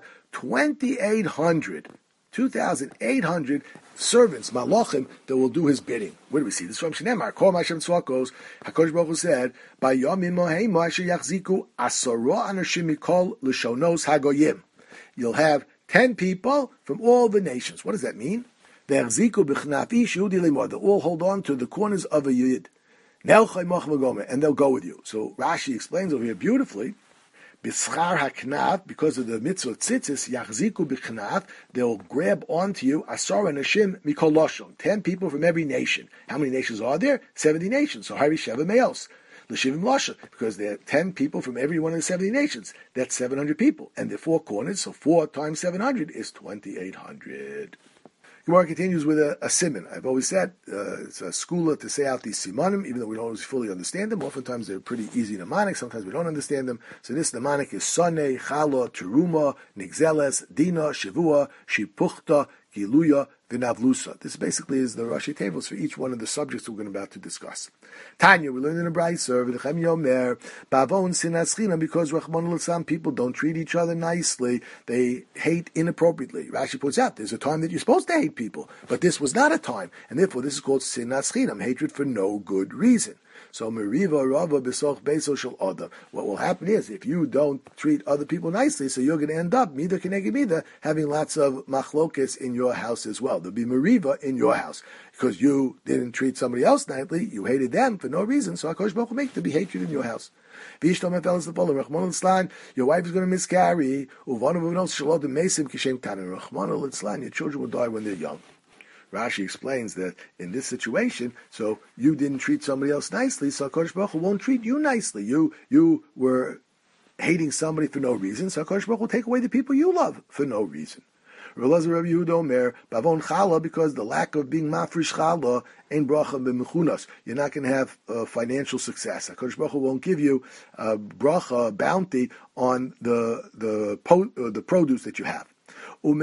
2,800 servants, malachim, that will do his bidding. Where do we see this from? Shneimar Kol Hashem Tzvakos. Hakadosh Baruch Hu said, "By Yomim Mohei Asher Yachziku Asara Anashim Mikol L'Shonos Hagoyim." You'll have 10 people from all the nations. What does that mean? They'll all hold on to the corners of a yid. And they'll go with you. So Rashi explains over here beautifully, because of the mitzvah tzitzis, yachziku b'chnaf, they'll grab onto you, asar anashim mikol lashon, 10 people from every nation. How many nations are there? 70 nations. So hari sheva me'os. L'shivim lasha, because there are 10 people from every one of the 70 nations. That's 700 people. And the 4 corners, so 4 times 700 is 2,800. Gemara continues with a siman. I've always said it's a skula to say out these simanim, even though we don't always fully understand them. Oftentimes they're pretty easy mnemonic. Sometimes we don't understand them. So this mnemonic is Sonei, Chala, Teruma, Nigzeles, Dina, Shavua, Shipuchta, Giluya, Vinavlusa. This basically is the Rashi tables for each one of the subjects we're about to discuss. Tanya, we learned in the Brayser, V'lechem Yomer, Bavon Sinaschina, because Rachmana litzlan, people don't treat each other nicely. They hate inappropriately. Rashi points out there's a time that you're supposed to hate people, but this was not a time, and therefore this is called Sinaschina, hatred for no good reason. So Meriva Rava Besoch Beso Shel Adam. What will happen is if you don't treat other people nicely, so you're going to end up Mida Keneged Mida having lots of machlokes in your house as well. There'll be Meriva in your house because you didn't treat somebody else nicely. You hated them for no reason. So HaKadosh Baruch Hu make there be hatred in your house. Your wife is going to miscarry. Your children will die when they're young. Rashi explains that in this situation, so you didn't treat somebody else nicely, so HaKadosh Baruch Hu won't treat you nicely. You were hating somebody for no reason, so HaKadosh Baruch Hu will take away the people you love for no reason. Rabbi Yehuda Omer, Bavon Chala, because the lack of being mafrish chala ain't bracha b'mechunas. You're not going to have financial success. HaKadosh Baruch Hu won't give you bracha, bounty on the produce that you have. And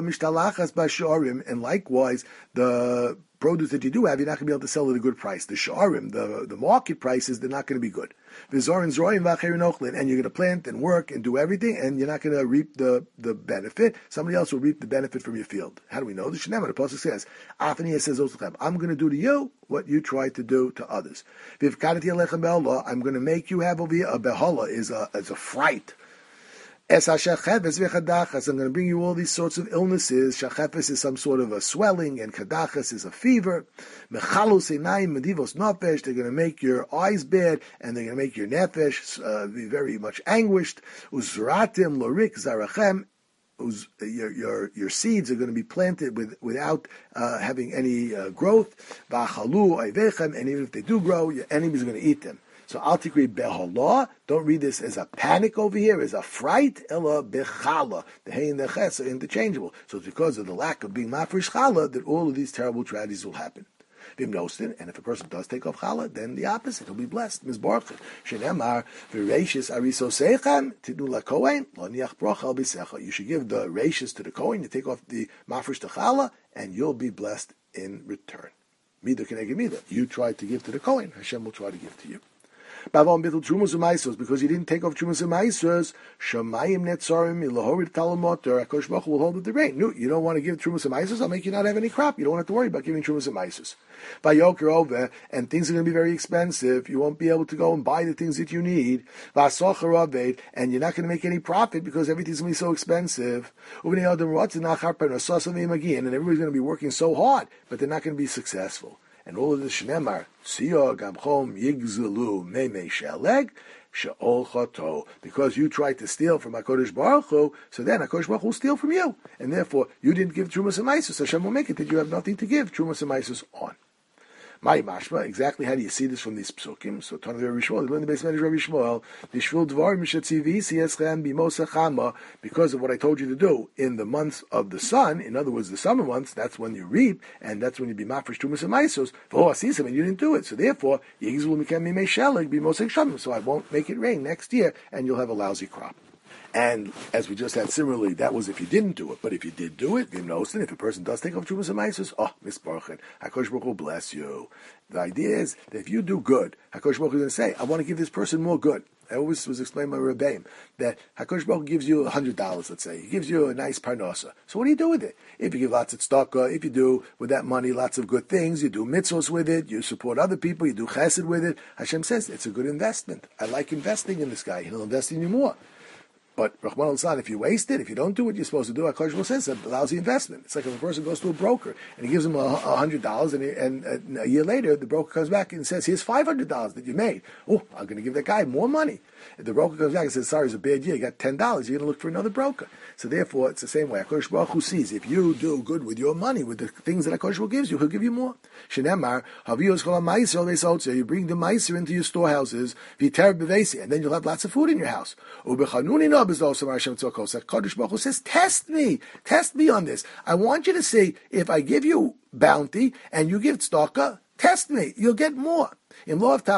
likewise, the produce that you do have, you're not going to be able to sell at a good price. The sha'arim, the market prices, they're not going to be good. And you're going to plant and work and do everything, and you're not going to reap the benefit. Somebody else will reap the benefit from your field. How do we know? The Shneimah, the Pasuk says, says, I'm going to do to you what you try to do to others. I'm going to make you have over here, a behala is a fright. I'm going to bring you all these sorts of illnesses. Shachefes is some sort of a swelling, and kadachas is a fever. They're going to make your eyes bad, and they're going to make your nefesh be very much anguished. Uzratim lorik zarachem. Your seeds are going to be planted without having any growth. And even if they do grow, your enemies are going to eat them. So Al Tikri Beholah, don't read this as a panic over here, as a fright, Ella Bechala. The Hey and the Ches are interchangeable. So it's because of the lack of being Mafrish Chala that all of these terrible tragedies will happen. And if a person does take off challah, then the opposite, he'll be blessed. Mizbarcha. Shenemar v'reishis ariso seichem tidnu lakohen lo niach brocha al bisecha. You should give the reishis to the kohen. You take off the mafresh to challah, and you'll be blessed in return. Mida keneged mida. You try to give to the kohen, Hashem will try to give to you. Because you didn't take off Trumas and Maisos, Shamayim Netzarim, Ilahorid Talamotor, Akosh Baruch will hold up the rain. No, you don't want to give Trumas and Maisos, I'll make you not have any crop. You don't have to worry about giving Trumas and Maisos. Vayoker over, and things are going to be very expensive. You won't be able to go and buy the things that you need. Vasocher and you're not going to make any profit because everything's going to be so expensive. And everybody's going to be working so hard, but they're not going to be successful. And all of the Shnemar, Siyah Gamchom Yigzelu Meme Sheleg, She'ol Chato. Because you tried to steal from HaKadosh Baruch Hu, so then HaKadosh Baruch Hu will steal from you. And therefore, you didn't give Trumas and Maisos. Hashem will make it that you have nothing to give Trumas and Maisos on. My mashma, exactly how do you see this from these psukim? So, Tanav Rabbi Shmuel, the base of Rabbi Shmuel, Bishvil Dvar Mishatzivi Sieschem Bimosa Chama, because of what I told you to do in the months of the sun, in other words, the summer months, that's when you reap, and that's when you be mafresh Trumas and Maisos. V'ho Asisim, and you didn't do it. So therefore, Yigzul Mikem Mimei Shelig Bimosa Shamim. So I won't make it rain next year, and you'll have a lousy crop. And as we just had similarly, that was if you didn't do it. But if you did do it, if a person does take off Trumas and Maisos, Misbarchet, HaKadosh Baruch Hu will bless you. The idea is that if you do good, HaKadosh Baruch Hu is going to say, I want to give this person more good. I always was explained by Rebbeim that HaKadosh Baruch Hu gives you $100, let's say. He gives you a nice parnasa. So what do you do with it? If you give lots of tzedakah, if you do with that money lots of good things, you do mitzvos with it, you support other people, you do chesed with it, Hashem says it's a good investment. I like investing in this guy. He'll invest in you more. But Rahman al-San, if you waste it, if you don't do what you're supposed to do, HaKadosh Baruch Hu says it's a lousy investment. It's like if a person goes to a broker and he gives him $100, and a year later the broker comes back and says, "Here's $500 that you made." Oh, I'm going to give that guy more money. If the broker comes back and says, "Sorry, it's a bad year. You got $10. You're going to look for another broker." So therefore, it's the same way. HaKadosh Baruch Hu sees if you do good with your money, with the things that HaKadosh Baruch Hu gives you, He'll give you more. Shenemar Haviyos Kol HaMaiser Leisotzer. You bring the meiser into your storehouses, V'iter B'Veisi, and then you'll have lots of food in your house. HaKadosh Baruch Hu says, test me on this. I want you to see if I give you bounty and you give tzedakah, test me. You'll get more. You'll see,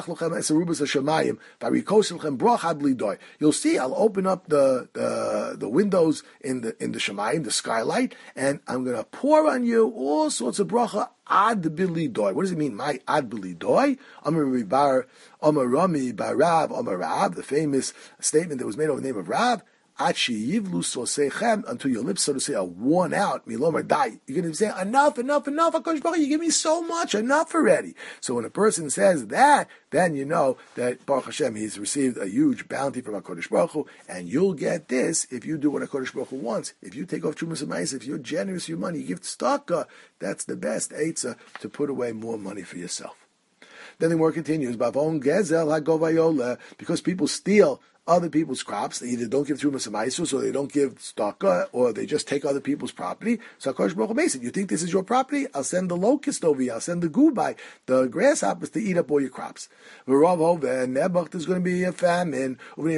I'll open up the windows in the Shemayim, the skylight, and I'm going to pour on you all sorts of bracha ad bilidoy. What does it mean? My ad bilidoy? Amar Rami bar Rav, Amar Rav, the famous statement that was made over the name of Rav. Until your lips, so to say, are worn out, milomar die. You're going to say, enough, HaKadosh Baruch Hu, you give me so much, enough already. So when a person says that, then you know that Baruch Hashem, he's received a huge bounty from HaKadosh Baruch Hu, and you'll get this if you do what HaKadosh Baruch Hu wants. If you take off Trumas and Maisos, if you're generous with your money, you give tzedakah, that's the best eitzah to put away more money for yourself. Then the word continues, because people steal other people's crops. They either don't give Trumas Maisus, or they don't give Staka, or they just take other people's property. So HaKadosh Baruch Hu makes it. You think this is your property? I'll send the locust over here. I'll send the gubai, the grasshoppers, to eat up all your crops. And there's going to be a famine. Like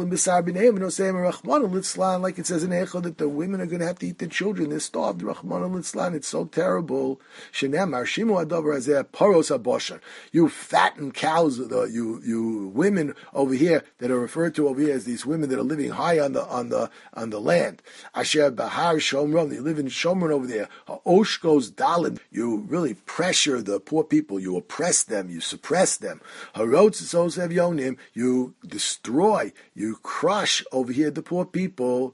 it says in Echad, that the women are going to have to eat their children. They're starved. It's so terrible. You fatten cows, you women over here that are referred to over here as these women that are living high on the land. Asher Bahar Shomron, you live in Shomron over there. Oshkos Dalin, you really pressure the poor people, you oppress them, you suppress them. Harotz Yonim, you destroy, you crush over here the poor people.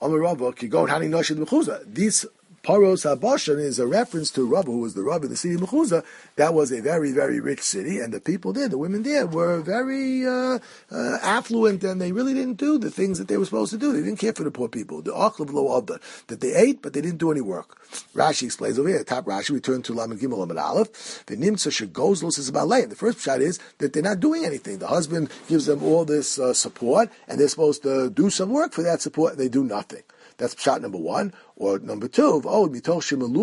These Paros HaBashan is a reference to Rava, who was the Rav of the city of Mechuzah. That was a very, very rich city, and the people there, the women there, were very affluent, and they really didn't do the things that they were supposed to do. They didn't care for the poor people. The Aklav Lo Avda, that they ate, but they didn't do any work. Rashi explains over here, top Rashi, we turn to Lamed Gimel Lamed Aleph, the Nimtza Shegozlos is about Leim. The first shot is that they're not doing anything. The husband gives them all this support, and they're supposed to do some work for that support, and they do nothing. That's shot number one. Or number two, they get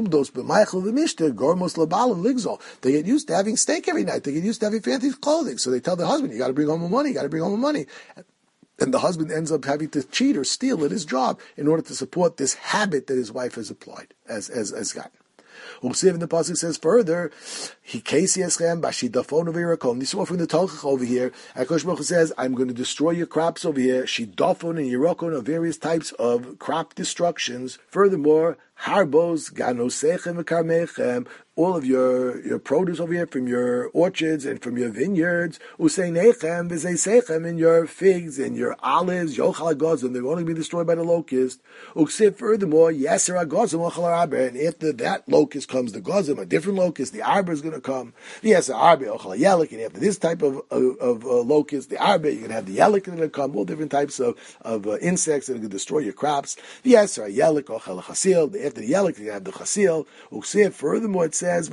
used to having steak every night. They get used to having fancy clothing. So they tell their husband, you got to bring home the money, you got to bring home the money. And the husband ends up having to cheat or steal at his job in order to support this habit that his wife has applied, has gotten. Uksiv, and the pasuk says further, he eschem b'shidafon of Irakom. This is offering the Talchach over here. HaKadosh Baruch Hu says, I'm going to destroy your crops over here. Shidafon and Yirakon are various types of crop destructions. Furthermore, harbos ganosechem v'karmechem, all of your produce over here from your orchards and from your vineyards, useinechem v'zeisechem, and your figs and your olives, yochal agozim, they're going to be destroyed by the locust. Uksiv, furthermore, yeser agozim ochal arber, and after that locust comes the gozim, a different locust, the arber is going to come. Yeser arber ochal yelik, and after this type of locust, the arber, you're going to have the yelik going to come, all different types of insects that are going to destroy your crops. Yeser yelik ochal chasil, after the yelik, you have the chasil. Uksiv, furthermore, it says,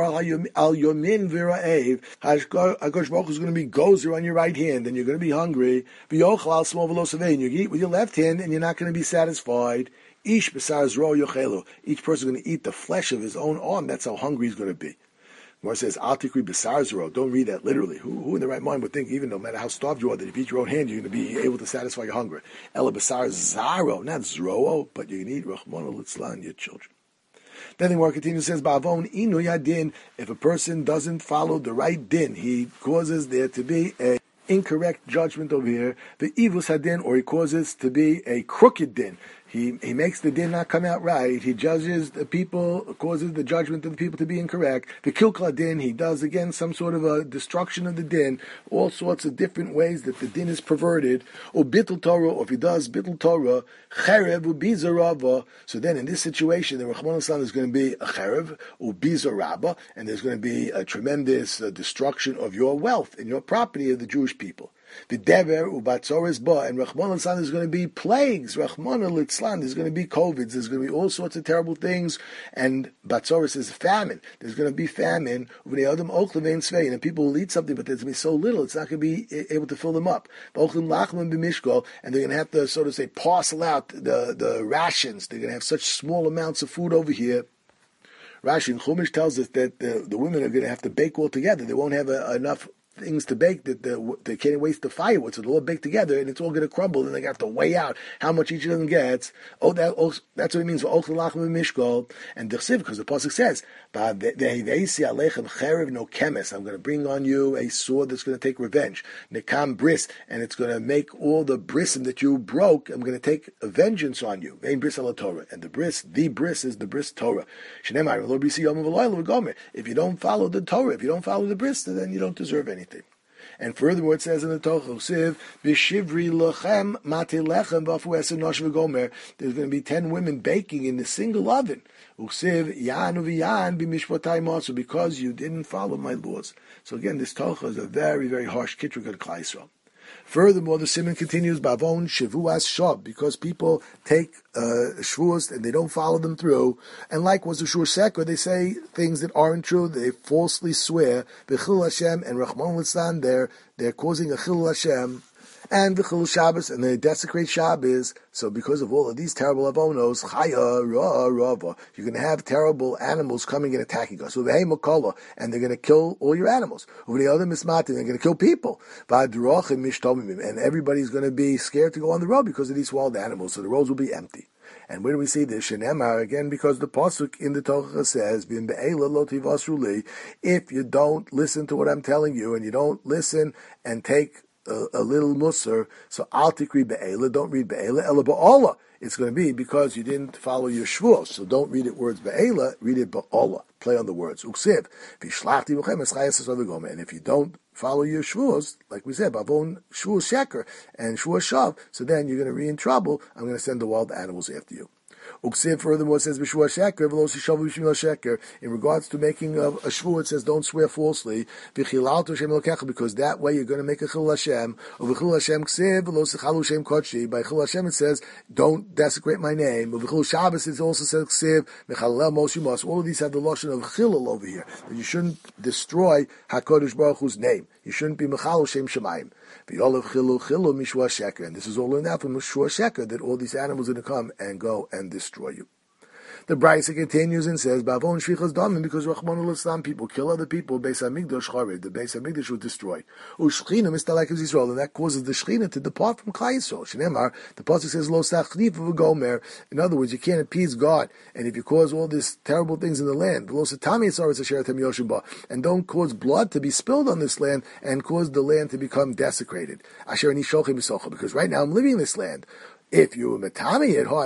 al yomin v'ra'ev, HaKadosh Baruch Hu is going to be gozer on your right hand, and you're going to be hungry. V'yochal al small v'lo, you eat with your left hand, and you're not going to be satisfied. Ish b'sar zro yochelu, each person is going to eat the flesh of his own arm. That's how hungry he's going to be. Gemara says, al tikri b'sar zro, don't read that literally. Who in the right mind would think, even no matter how starved you are, that if you eat your own hand, you're going to be able to satisfy your hunger? Ela b'sar zaro, not zro, but you can eat Rahman al-Itzlan, your children. Then the Gemara continues, says, Ba'avon inu yadin, if a person doesn't follow the right din, he causes there to be a incorrect judgment over here, the ivus hadin, or he causes to be a crooked din. He makes the din not come out right. He judges the people, causes the judgment of the people to be incorrect. The kilkla din, he does again some sort of a destruction of the din, all sorts of different ways that the din is perverted. Or bittul Torah, or if he does bittul Torah, cherev ubizarava. So then in this situation, the Rahman al-Islam is going to be a cherev ubizaraba, and there's going to be a tremendous destruction of your wealth and your property of the Jewish people. The dever ubatzoris ba, and Rahman al-Islam is going to be plagues. Rahman al-Islam, there's going to be COVID, there's going to be all sorts of terrible things, and batzoris is famine. There's going to be famine. And people will eat something, but there's going to be so little, it's not going to be able to fill them up. And they're going to have to, so to say, parcel out the rations. They're going to have such small amounts of food over here. Rashi in Chumash tells us that the women are going to have to bake all together. They won't have enough things to bake that they can't waste the firewood, so they'll all bake together, and it's all going to crumble, and they have to weigh out how much each of them gets. That's what it means for ochel lachem mishkol and dechsiv, because the pasuk says, no chemes, I'm going to bring on you a sword that's going to take revenge, nekam bris, and it's going to make all the brisim that you broke. I'm going to take a vengeance on you. Vein bris ala Torah, and the bris is the bris Torah. If you don't follow the Torah, if you don't follow the bris, then you don't deserve anything. And furthermore, it says in the Tochosiv, B'shivri lechem mate lechem v'afu eser nosh v'gomer. There's going to be 10 women baking in a single oven. Uksiv yan uviyan b'mishpotai masu, because you didn't follow my laws. So again, this Tocha is a very, very harsh kitruk of Klal Yisrael. Furthermore, the simon continues, Bavon Shavuas Shab, because people take Shavuos and they don't follow them through. And likewise, the Shur Seker, they say things that aren't true, they falsely swear, B'chil Hashem and Rahman Litzlan, they're causing a Chil Hashem. and v'chil Shabbos, and they desecrate Shabbos. So because of all of these terrible avonos, chaya ra rava, you're going to have terrible animals coming and attacking us. So v'hei makala, and they're going to kill all your animals. Over the other mismatim, they're going to kill people. V'adrachim mishtomimim, and everybody's going to be scared to go on the road because of these wild animals. So the roads will be empty. And where do we see this? Shenemar, again, because the pasuk in the Torah says, "V'im be'ela lo tivasru li," if you don't listen to what I'm telling you, and you don't listen and take a little musar, so al tikri be'ela, don't read be'ela, ela ba'ala. It's going to be because you didn't follow your shvuos. So don't read it words be'ela, read it ba'ala. Play on the words. Uksiv, v'shlachti v'chem eschayas esavigoma. And if you don't follow your shvuos, like we said, bavon shvuos sheker and shvuos shav, so then you're going to be in trouble. I'm going to send the wild animals after you. Uksiv furthermore says b'shvuah sheker v'lo shishavu b'shmil sheker. In regards to making a shvuah, it says don't swear falsely. V'chilaltu Hashem elokecha, because that way you're going to make a chil Hashem. V'chil Hashem ksiv v'lo sichalu Shem kodshi. By chil Hashem it says don't desecrate my name. V'chil Shabbos it also says ksiv v'chalel Moshe Mos. All of these have the lashon of chilul over here. That you shouldn't destroy Hakadosh Baruch Hu's name. You shouldn't be mechal Shem Shemayim. V'yolav chilu chilu mishua sheker. And this is all learned out from mishua sheker, that all these animals are going to come and go and destroy you. The Brisa continues and says, "Bavon shvichas damim," because Rachmana litzlan, people kill other people. Beis Hamikdash chared, the Beis Hamikdash was destroyed. Ushchina mistalek as Yisrael, and that causes the Shechina to depart from Klal Yisrael. Shneimar, the pasuk says, "Lo sachnif v'gomer." In other words, you can't appease God, and if you cause all these terrible things in the land, lo satami yisaretz asher atem yoshim ba, and don't cause blood to be spilled on this land and cause the land to become desecrated. Asher ani shochim misocha, because right now I'm living in this land. If you metami it,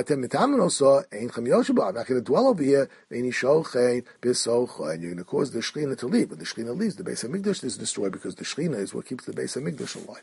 I'm not going to dwell over here. And you're going to cause the Shechina to leave. When the Shechina leaves, the Beis Hamikdash is destroyed, because the Shechina is what keeps the Beis Hamikdash alive.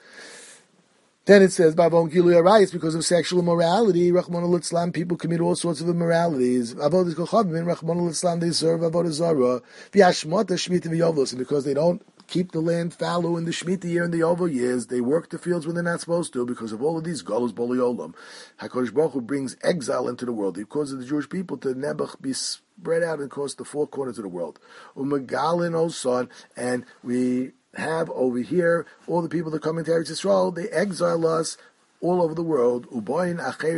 Then it says, "Bavon gilu arayis," because of sexual immorality. Rachmana litzlan, people commit all sorts of immoralities. Avodas kochavim, Rachmana litzlan, they serve avodah zara. V'yashmata shmita v'yovlos, and because they don't keep the land fallow in the Shemitah year and the Yovel years, they work the fields when they're not supposed to, because of all of these galus boli olam. HaKadosh Baruch Hu brings exile into the world. He causes the Jewish people to nebuch be spread out across the four corners of the world. Umegalin osan, and we have over here all the people that come into Eretz Yisrael, they exile us all over the world, and they're going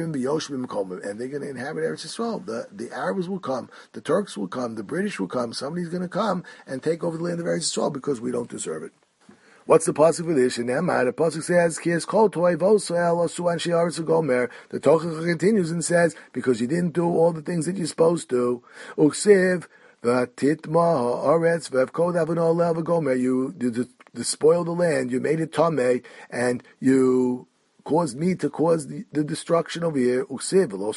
to inhabit Eretz Yisrael. The Arabs will come, the Turks will come, the British will come, somebody's going to come and take over the land of Eretz Yisrael because we don't deserve it. What's the pasuk for this? The pasuk says, the Torah continues and says, because you didn't do all the things that you're supposed to, you despoiled the land, you made it tameh, and you caused me to cause the destruction over here. And therefore,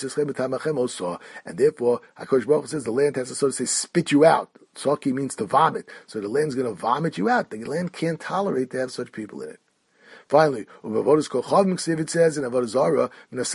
HaKadosh Baruch Hu says the land has to, so to say, spit you out. Saki means to vomit. So the land's going to vomit you out. The land can't tolerate to have such people in it. Finally, it says in Avodah Zarah,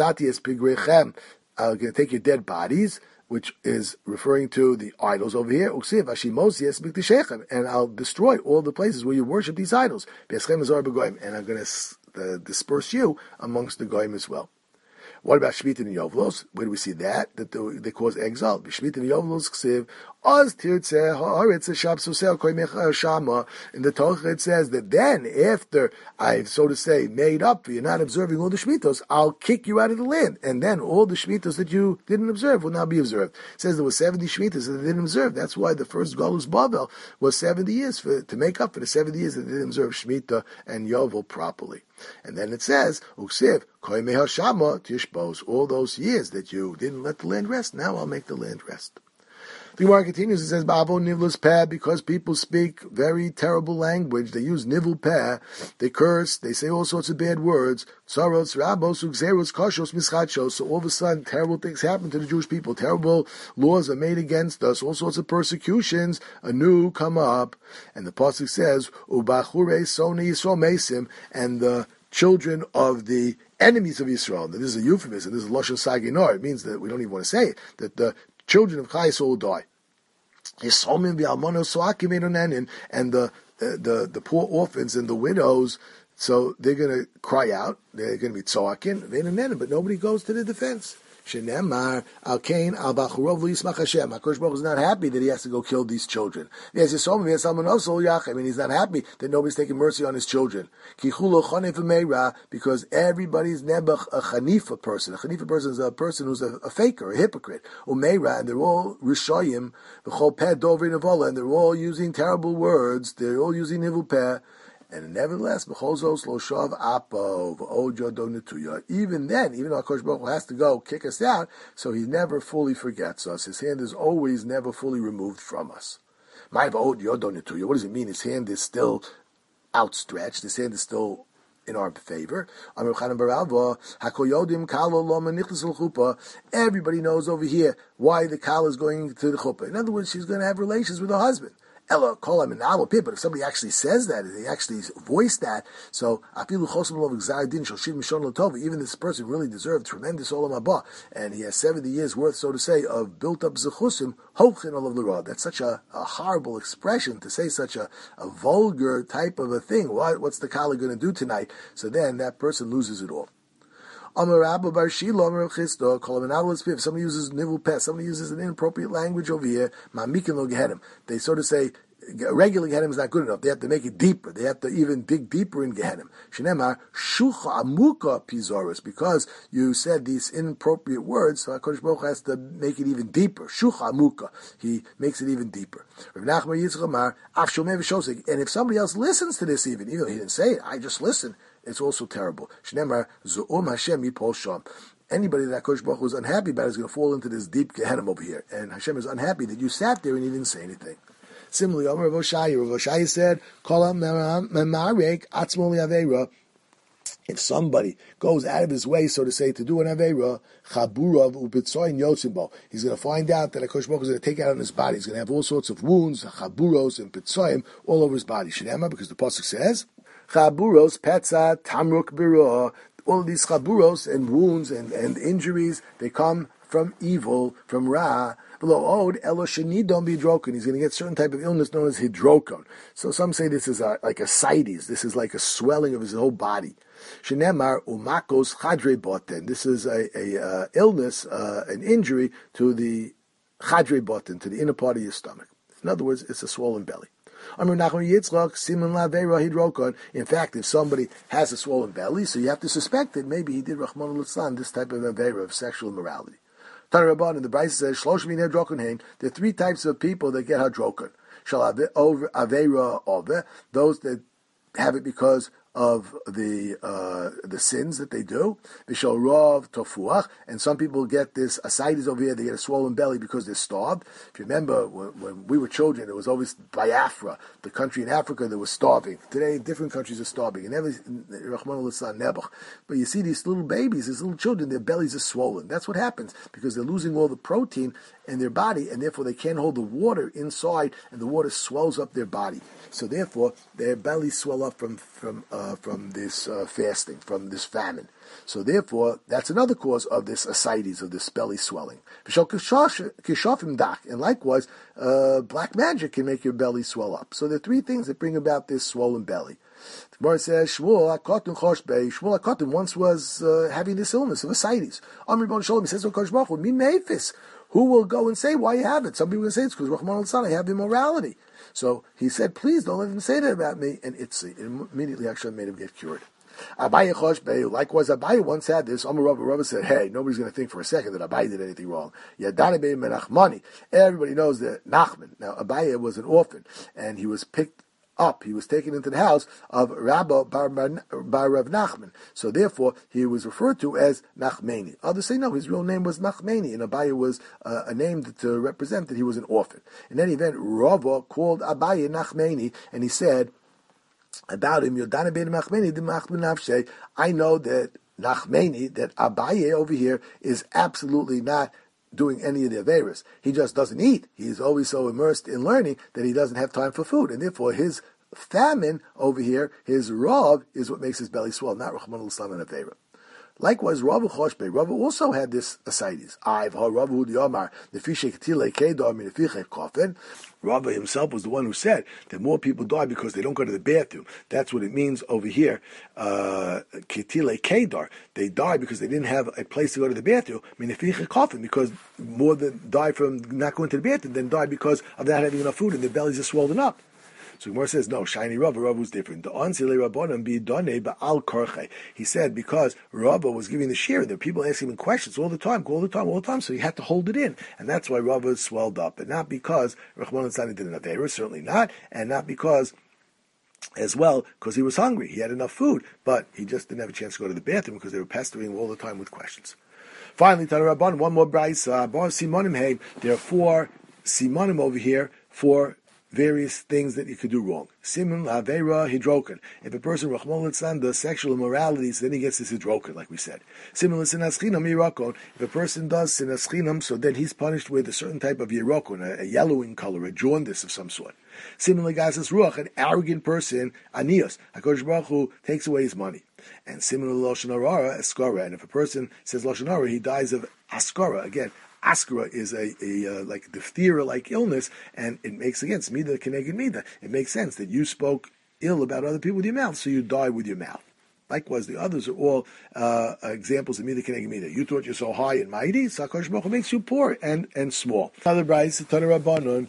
I'm going to take your dead bodies, which is referring to the idols over here, and I'll destroy all the places where you worship these idols. And I'm going to disperse you amongst the goyim as well. What about Shemitah and Yovlos? Where do we see that? That they cause exile. Shemitah and Yovlos ksiv, oz tirtzeh haaretz hashab sosel koimech shama. In the Torah it says that then, after I've, so to say, made up for you not observing all the Shmitos, I'll kick you out of the land. And then all the Shmitos that you didn't observe will now be observed. It says there were 70 Shmitos that they didn't observe. That's why the first Galus Babel was 70 years to make up for the 70 years that they didn't observe Shemitah and Yovel properly. And then it says, Uksiv, koimeh hashama tishbos, all those years that you didn't let the land rest, now I'll make the land rest. The Gemara continues, it says, Ba'avo nivlus peh, because people speak very terrible language, they use nivul peh, they curse, they say all sorts of bad words, tsaros, rabos, ugzeros, kashos, mischachos, so all of a sudden terrible things happen to the Jewish people, terrible laws are made against us, all sorts of persecutions anew come up, and the pasuk says, ubachure soni yisrael mesim, and the children of the enemies of Yisrael. Now, this is a euphemism, this is lashon saginor, it means that we don't even want to say it, that the children of Klal Yisrael will die. And the poor orphans and the widows, so they're going to cry out, they're going to be tzoakin, but nobody goes to the defense. Shenemar al Kain al Bachurov Yismach Hashem. HaKadosh Baruch Hu is not happy that he has to go kill these children. Yes, he's not happy that nobody's taking mercy on his children. Because everybody's nebuch a chanifa person. A chanifa person is a person who's a faker, a hypocrite. Umeira, and they're all rishoyim, v'chol peh dovri nevola, and they're all using terrible words. They're all using nivul peh. And nevertheless, even then, even though HaKadosh Baruch Hu has to go kick us out, so he never fully forgets us. His hand is always never fully removed from us. What does it mean? His hand is still outstretched. His hand is still in our favor. Everybody knows over here why the kala is going to the chuppah. In other words, she's going to have relations with her husband. Ella call him an alopit, but if somebody actually says that, they actually voice that, so even this person really deserved tremendous olam haba, and he has 70 years worth, so to say, of built up zechusim, hochin olav l'ra. That's such a horrible expression to say, such a vulgar type of a thing. What's the kala going to do tonight? So then that person loses it all. Somebody uses nivul peh, somebody uses an inappropriate language over here, they sort of say, regular Gehenim is not good enough. They have to make it deeper. They have to even dig deeper in Gehenim. Shenemar shucha amuka pizoros, because you said these inappropriate words, so HaKadosh Baruch Hu has to make it even deeper. Shucha amuka. He makes it even deeper. And if somebody else listens to this, even though he didn't say it, I just listen, it's also terrible. Shenemar zu'um Hashem yipol sham. Anybody that HaKadosh Baruch Hu is unhappy about is going to fall into this deep Gehenim over here. And Hashem is unhappy that you sat there and you didn't say anything. Similarly, Rav Oshaya said, if somebody goes out of his way, so to say, to do an Aveira, he's going to find out that HaKadosh Baruch Hu is going to take it out on his body. He's going to have all sorts of wounds, chaburos and pitzoim, all over his body. Shnema, because the pasuk says, chaburos, petza, tamruk biro. All of these chaburos and wounds and injuries, they come from evil, from ra. Below od don't be hidrokon. He's going to get certain type of illness known as hidrokon. So some say this is like a ascites. This is like a swelling of his whole body. Shenemar umakos chadre boten. This is a illness, an injury to the chadre boten, to the inner part of your stomach. In other words, it's a swollen belly. In fact, if somebody has a swollen belly, so you have to suspect that maybe he did Rahman al-Islam, this type of avera of sexual immorality. Tanarabban, and the Brisa says, there are three types of people that get hadrokan. Those that have it because of the sins that they do. V'shal rov tofuach, and some people get this ascites over here. They get a swollen belly because they're starved. If you remember, when we were children, it was always Biafra, the country in Africa that was starving. Today, different countries are starving, and Rahman al-Islam Nebuch. But you see these little babies, these little children, their bellies are swollen. That's what happens because they're losing all the protein in their body, and therefore they can't hold the water inside, and the water swells up their body. So therefore, their bellies swell up from this fasting, from this famine. So therefore, that's another cause of this ascites, of this belly swelling. And likewise, black magic can make your belly swell up. So there are three things that bring about this swollen belly. The Gemara says, Shmuel HaKotten once was having this illness of ascites. Amr Ibn Shalom, he says, who will go and say why you have it? Some people will say it's because Rahman al-San, I have immorality. So he said, please don't let him say that about me. And immediately actually made him get cured. Abaye Choshbei, likewise Abaye once had this. Rava said, hey, nobody's going to think for a second that Abaye did anything wrong. Yadane Menachmani. Everybody knows that Nachman. Now Abaye was an orphan, and he was picked up. He was taken into the house of Rabba Bar Rav Nachman. So therefore, he was referred to as Nachmani. Others say no, his real name was Nachmani, and Abaye was a name to represent that he was an orphan. In any event, Rava called Abaye Nachmani, and he said about him, I know that Nachmani, that Abaye over here is absolutely not doing any of the Averis. He just doesn't eat. He's always so immersed in learning that he doesn't have time for food. And therefore his famine over here, his rav, is what makes his belly swell, not Rahman al-Islam and Avera. Likewise, Rav Choshbe, Rav also had this ascites. Rav himself was the one who said that more people die because they don't go to the bathroom. That's what it means over here. Ketile kedar. They die because they didn't have a place to go to the bathroom. Because more than die from not going to the bathroom than die because of not having enough food and their bellies are swollen up. So Gemara says, no, shiny Rava was different. He said because Rava was giving the shir, there were people asking him questions all the time, so he had to hold it in. And that's why Rava swelled up. But not because Rahman al-Thani did an Aveira, certainly not, and not because as well, because he was hungry. He had enough food, but he just didn't have a chance to go to the bathroom because they were pestering him all the time with questions. Finally, Tana Rabban, one more brayso. There are 4 simonim over here for various things that you could do wrong. Simun la'aveira hidroken. If a person rachmon litzlan does sexual immoralities, then he gets this hidroken, like we said. Simun l'sinas chinam yirakon. If a person does sinas chinam, so then he's punished with a certain type of yirakon, a yellowing color, a jaundice of some sort. Simun l'gazas ruach, an arrogant person, anios. HaKadosh Baruch Hu takes away his money. And simun l'loshen hara, askara. And if a person says loshen hara, he dies of askara. Again, Askara is a like diphtheria-like illness, and it makes against mida keneged mida. It makes sense that you spoke ill about other people with your mouth, so you die with your mouth. Likewise, the others are all examples of mida keneged mida. You thought you're so high and mighty, so HaKadosh Baruch Hu makes you poor and small. Another brayso, Tana Rabbanon,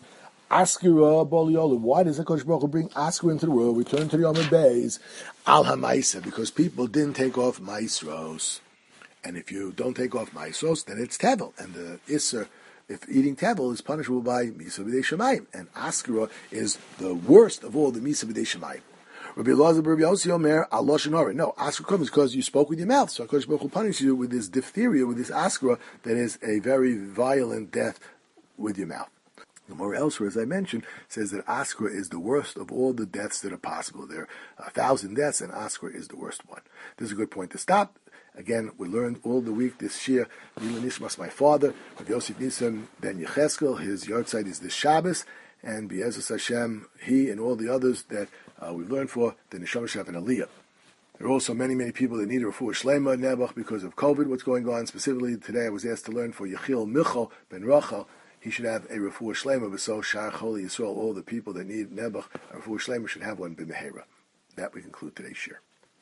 Askara boliolu. Why does HaKadosh Baruch Hu bring Askara into the world? Return to the Yom Beis al ha'maisa, because people didn't take off maisros. And if you don't take off maisos, then it's tevel. And the isser, if eating tevel, is punishable by misa b'dei shemayim. And askara is the worst of all the misa b'dei shemayim. Rabbi Elazar Rabbi Yossi Omer al loshen hara. No, askara comes because you spoke with your mouth. So HaKadosh Baruch Hu punishes you with this diphtheria, with this askara, that is a very violent death with your mouth. The more elsewhere, as I mentioned, says that askara is the worst of all the deaths that are possible. There are 1,000 deaths, and askara is the worst one. This is a good point to stop. Again, we learned all the week this shir, Lila Nishmas, my father, Rav Yosef Nisan ben Yecheskel, his yahrzeit is this Shabbos, and Be'ezus Hashem, he and all the others that we've learned for, the Neshama Shav and Aliyah. There are also many, many people that need a refuah shlema Nebuch because of COVID, what's going on. Specifically, today I was asked to learn for Yechiel Michal ben Rachel. He should have a refuah shlema, but so Shar Choli Yisrael, all the people that need Nebuch, a refuah shlema should have one b'mehera. That we conclude today's shir.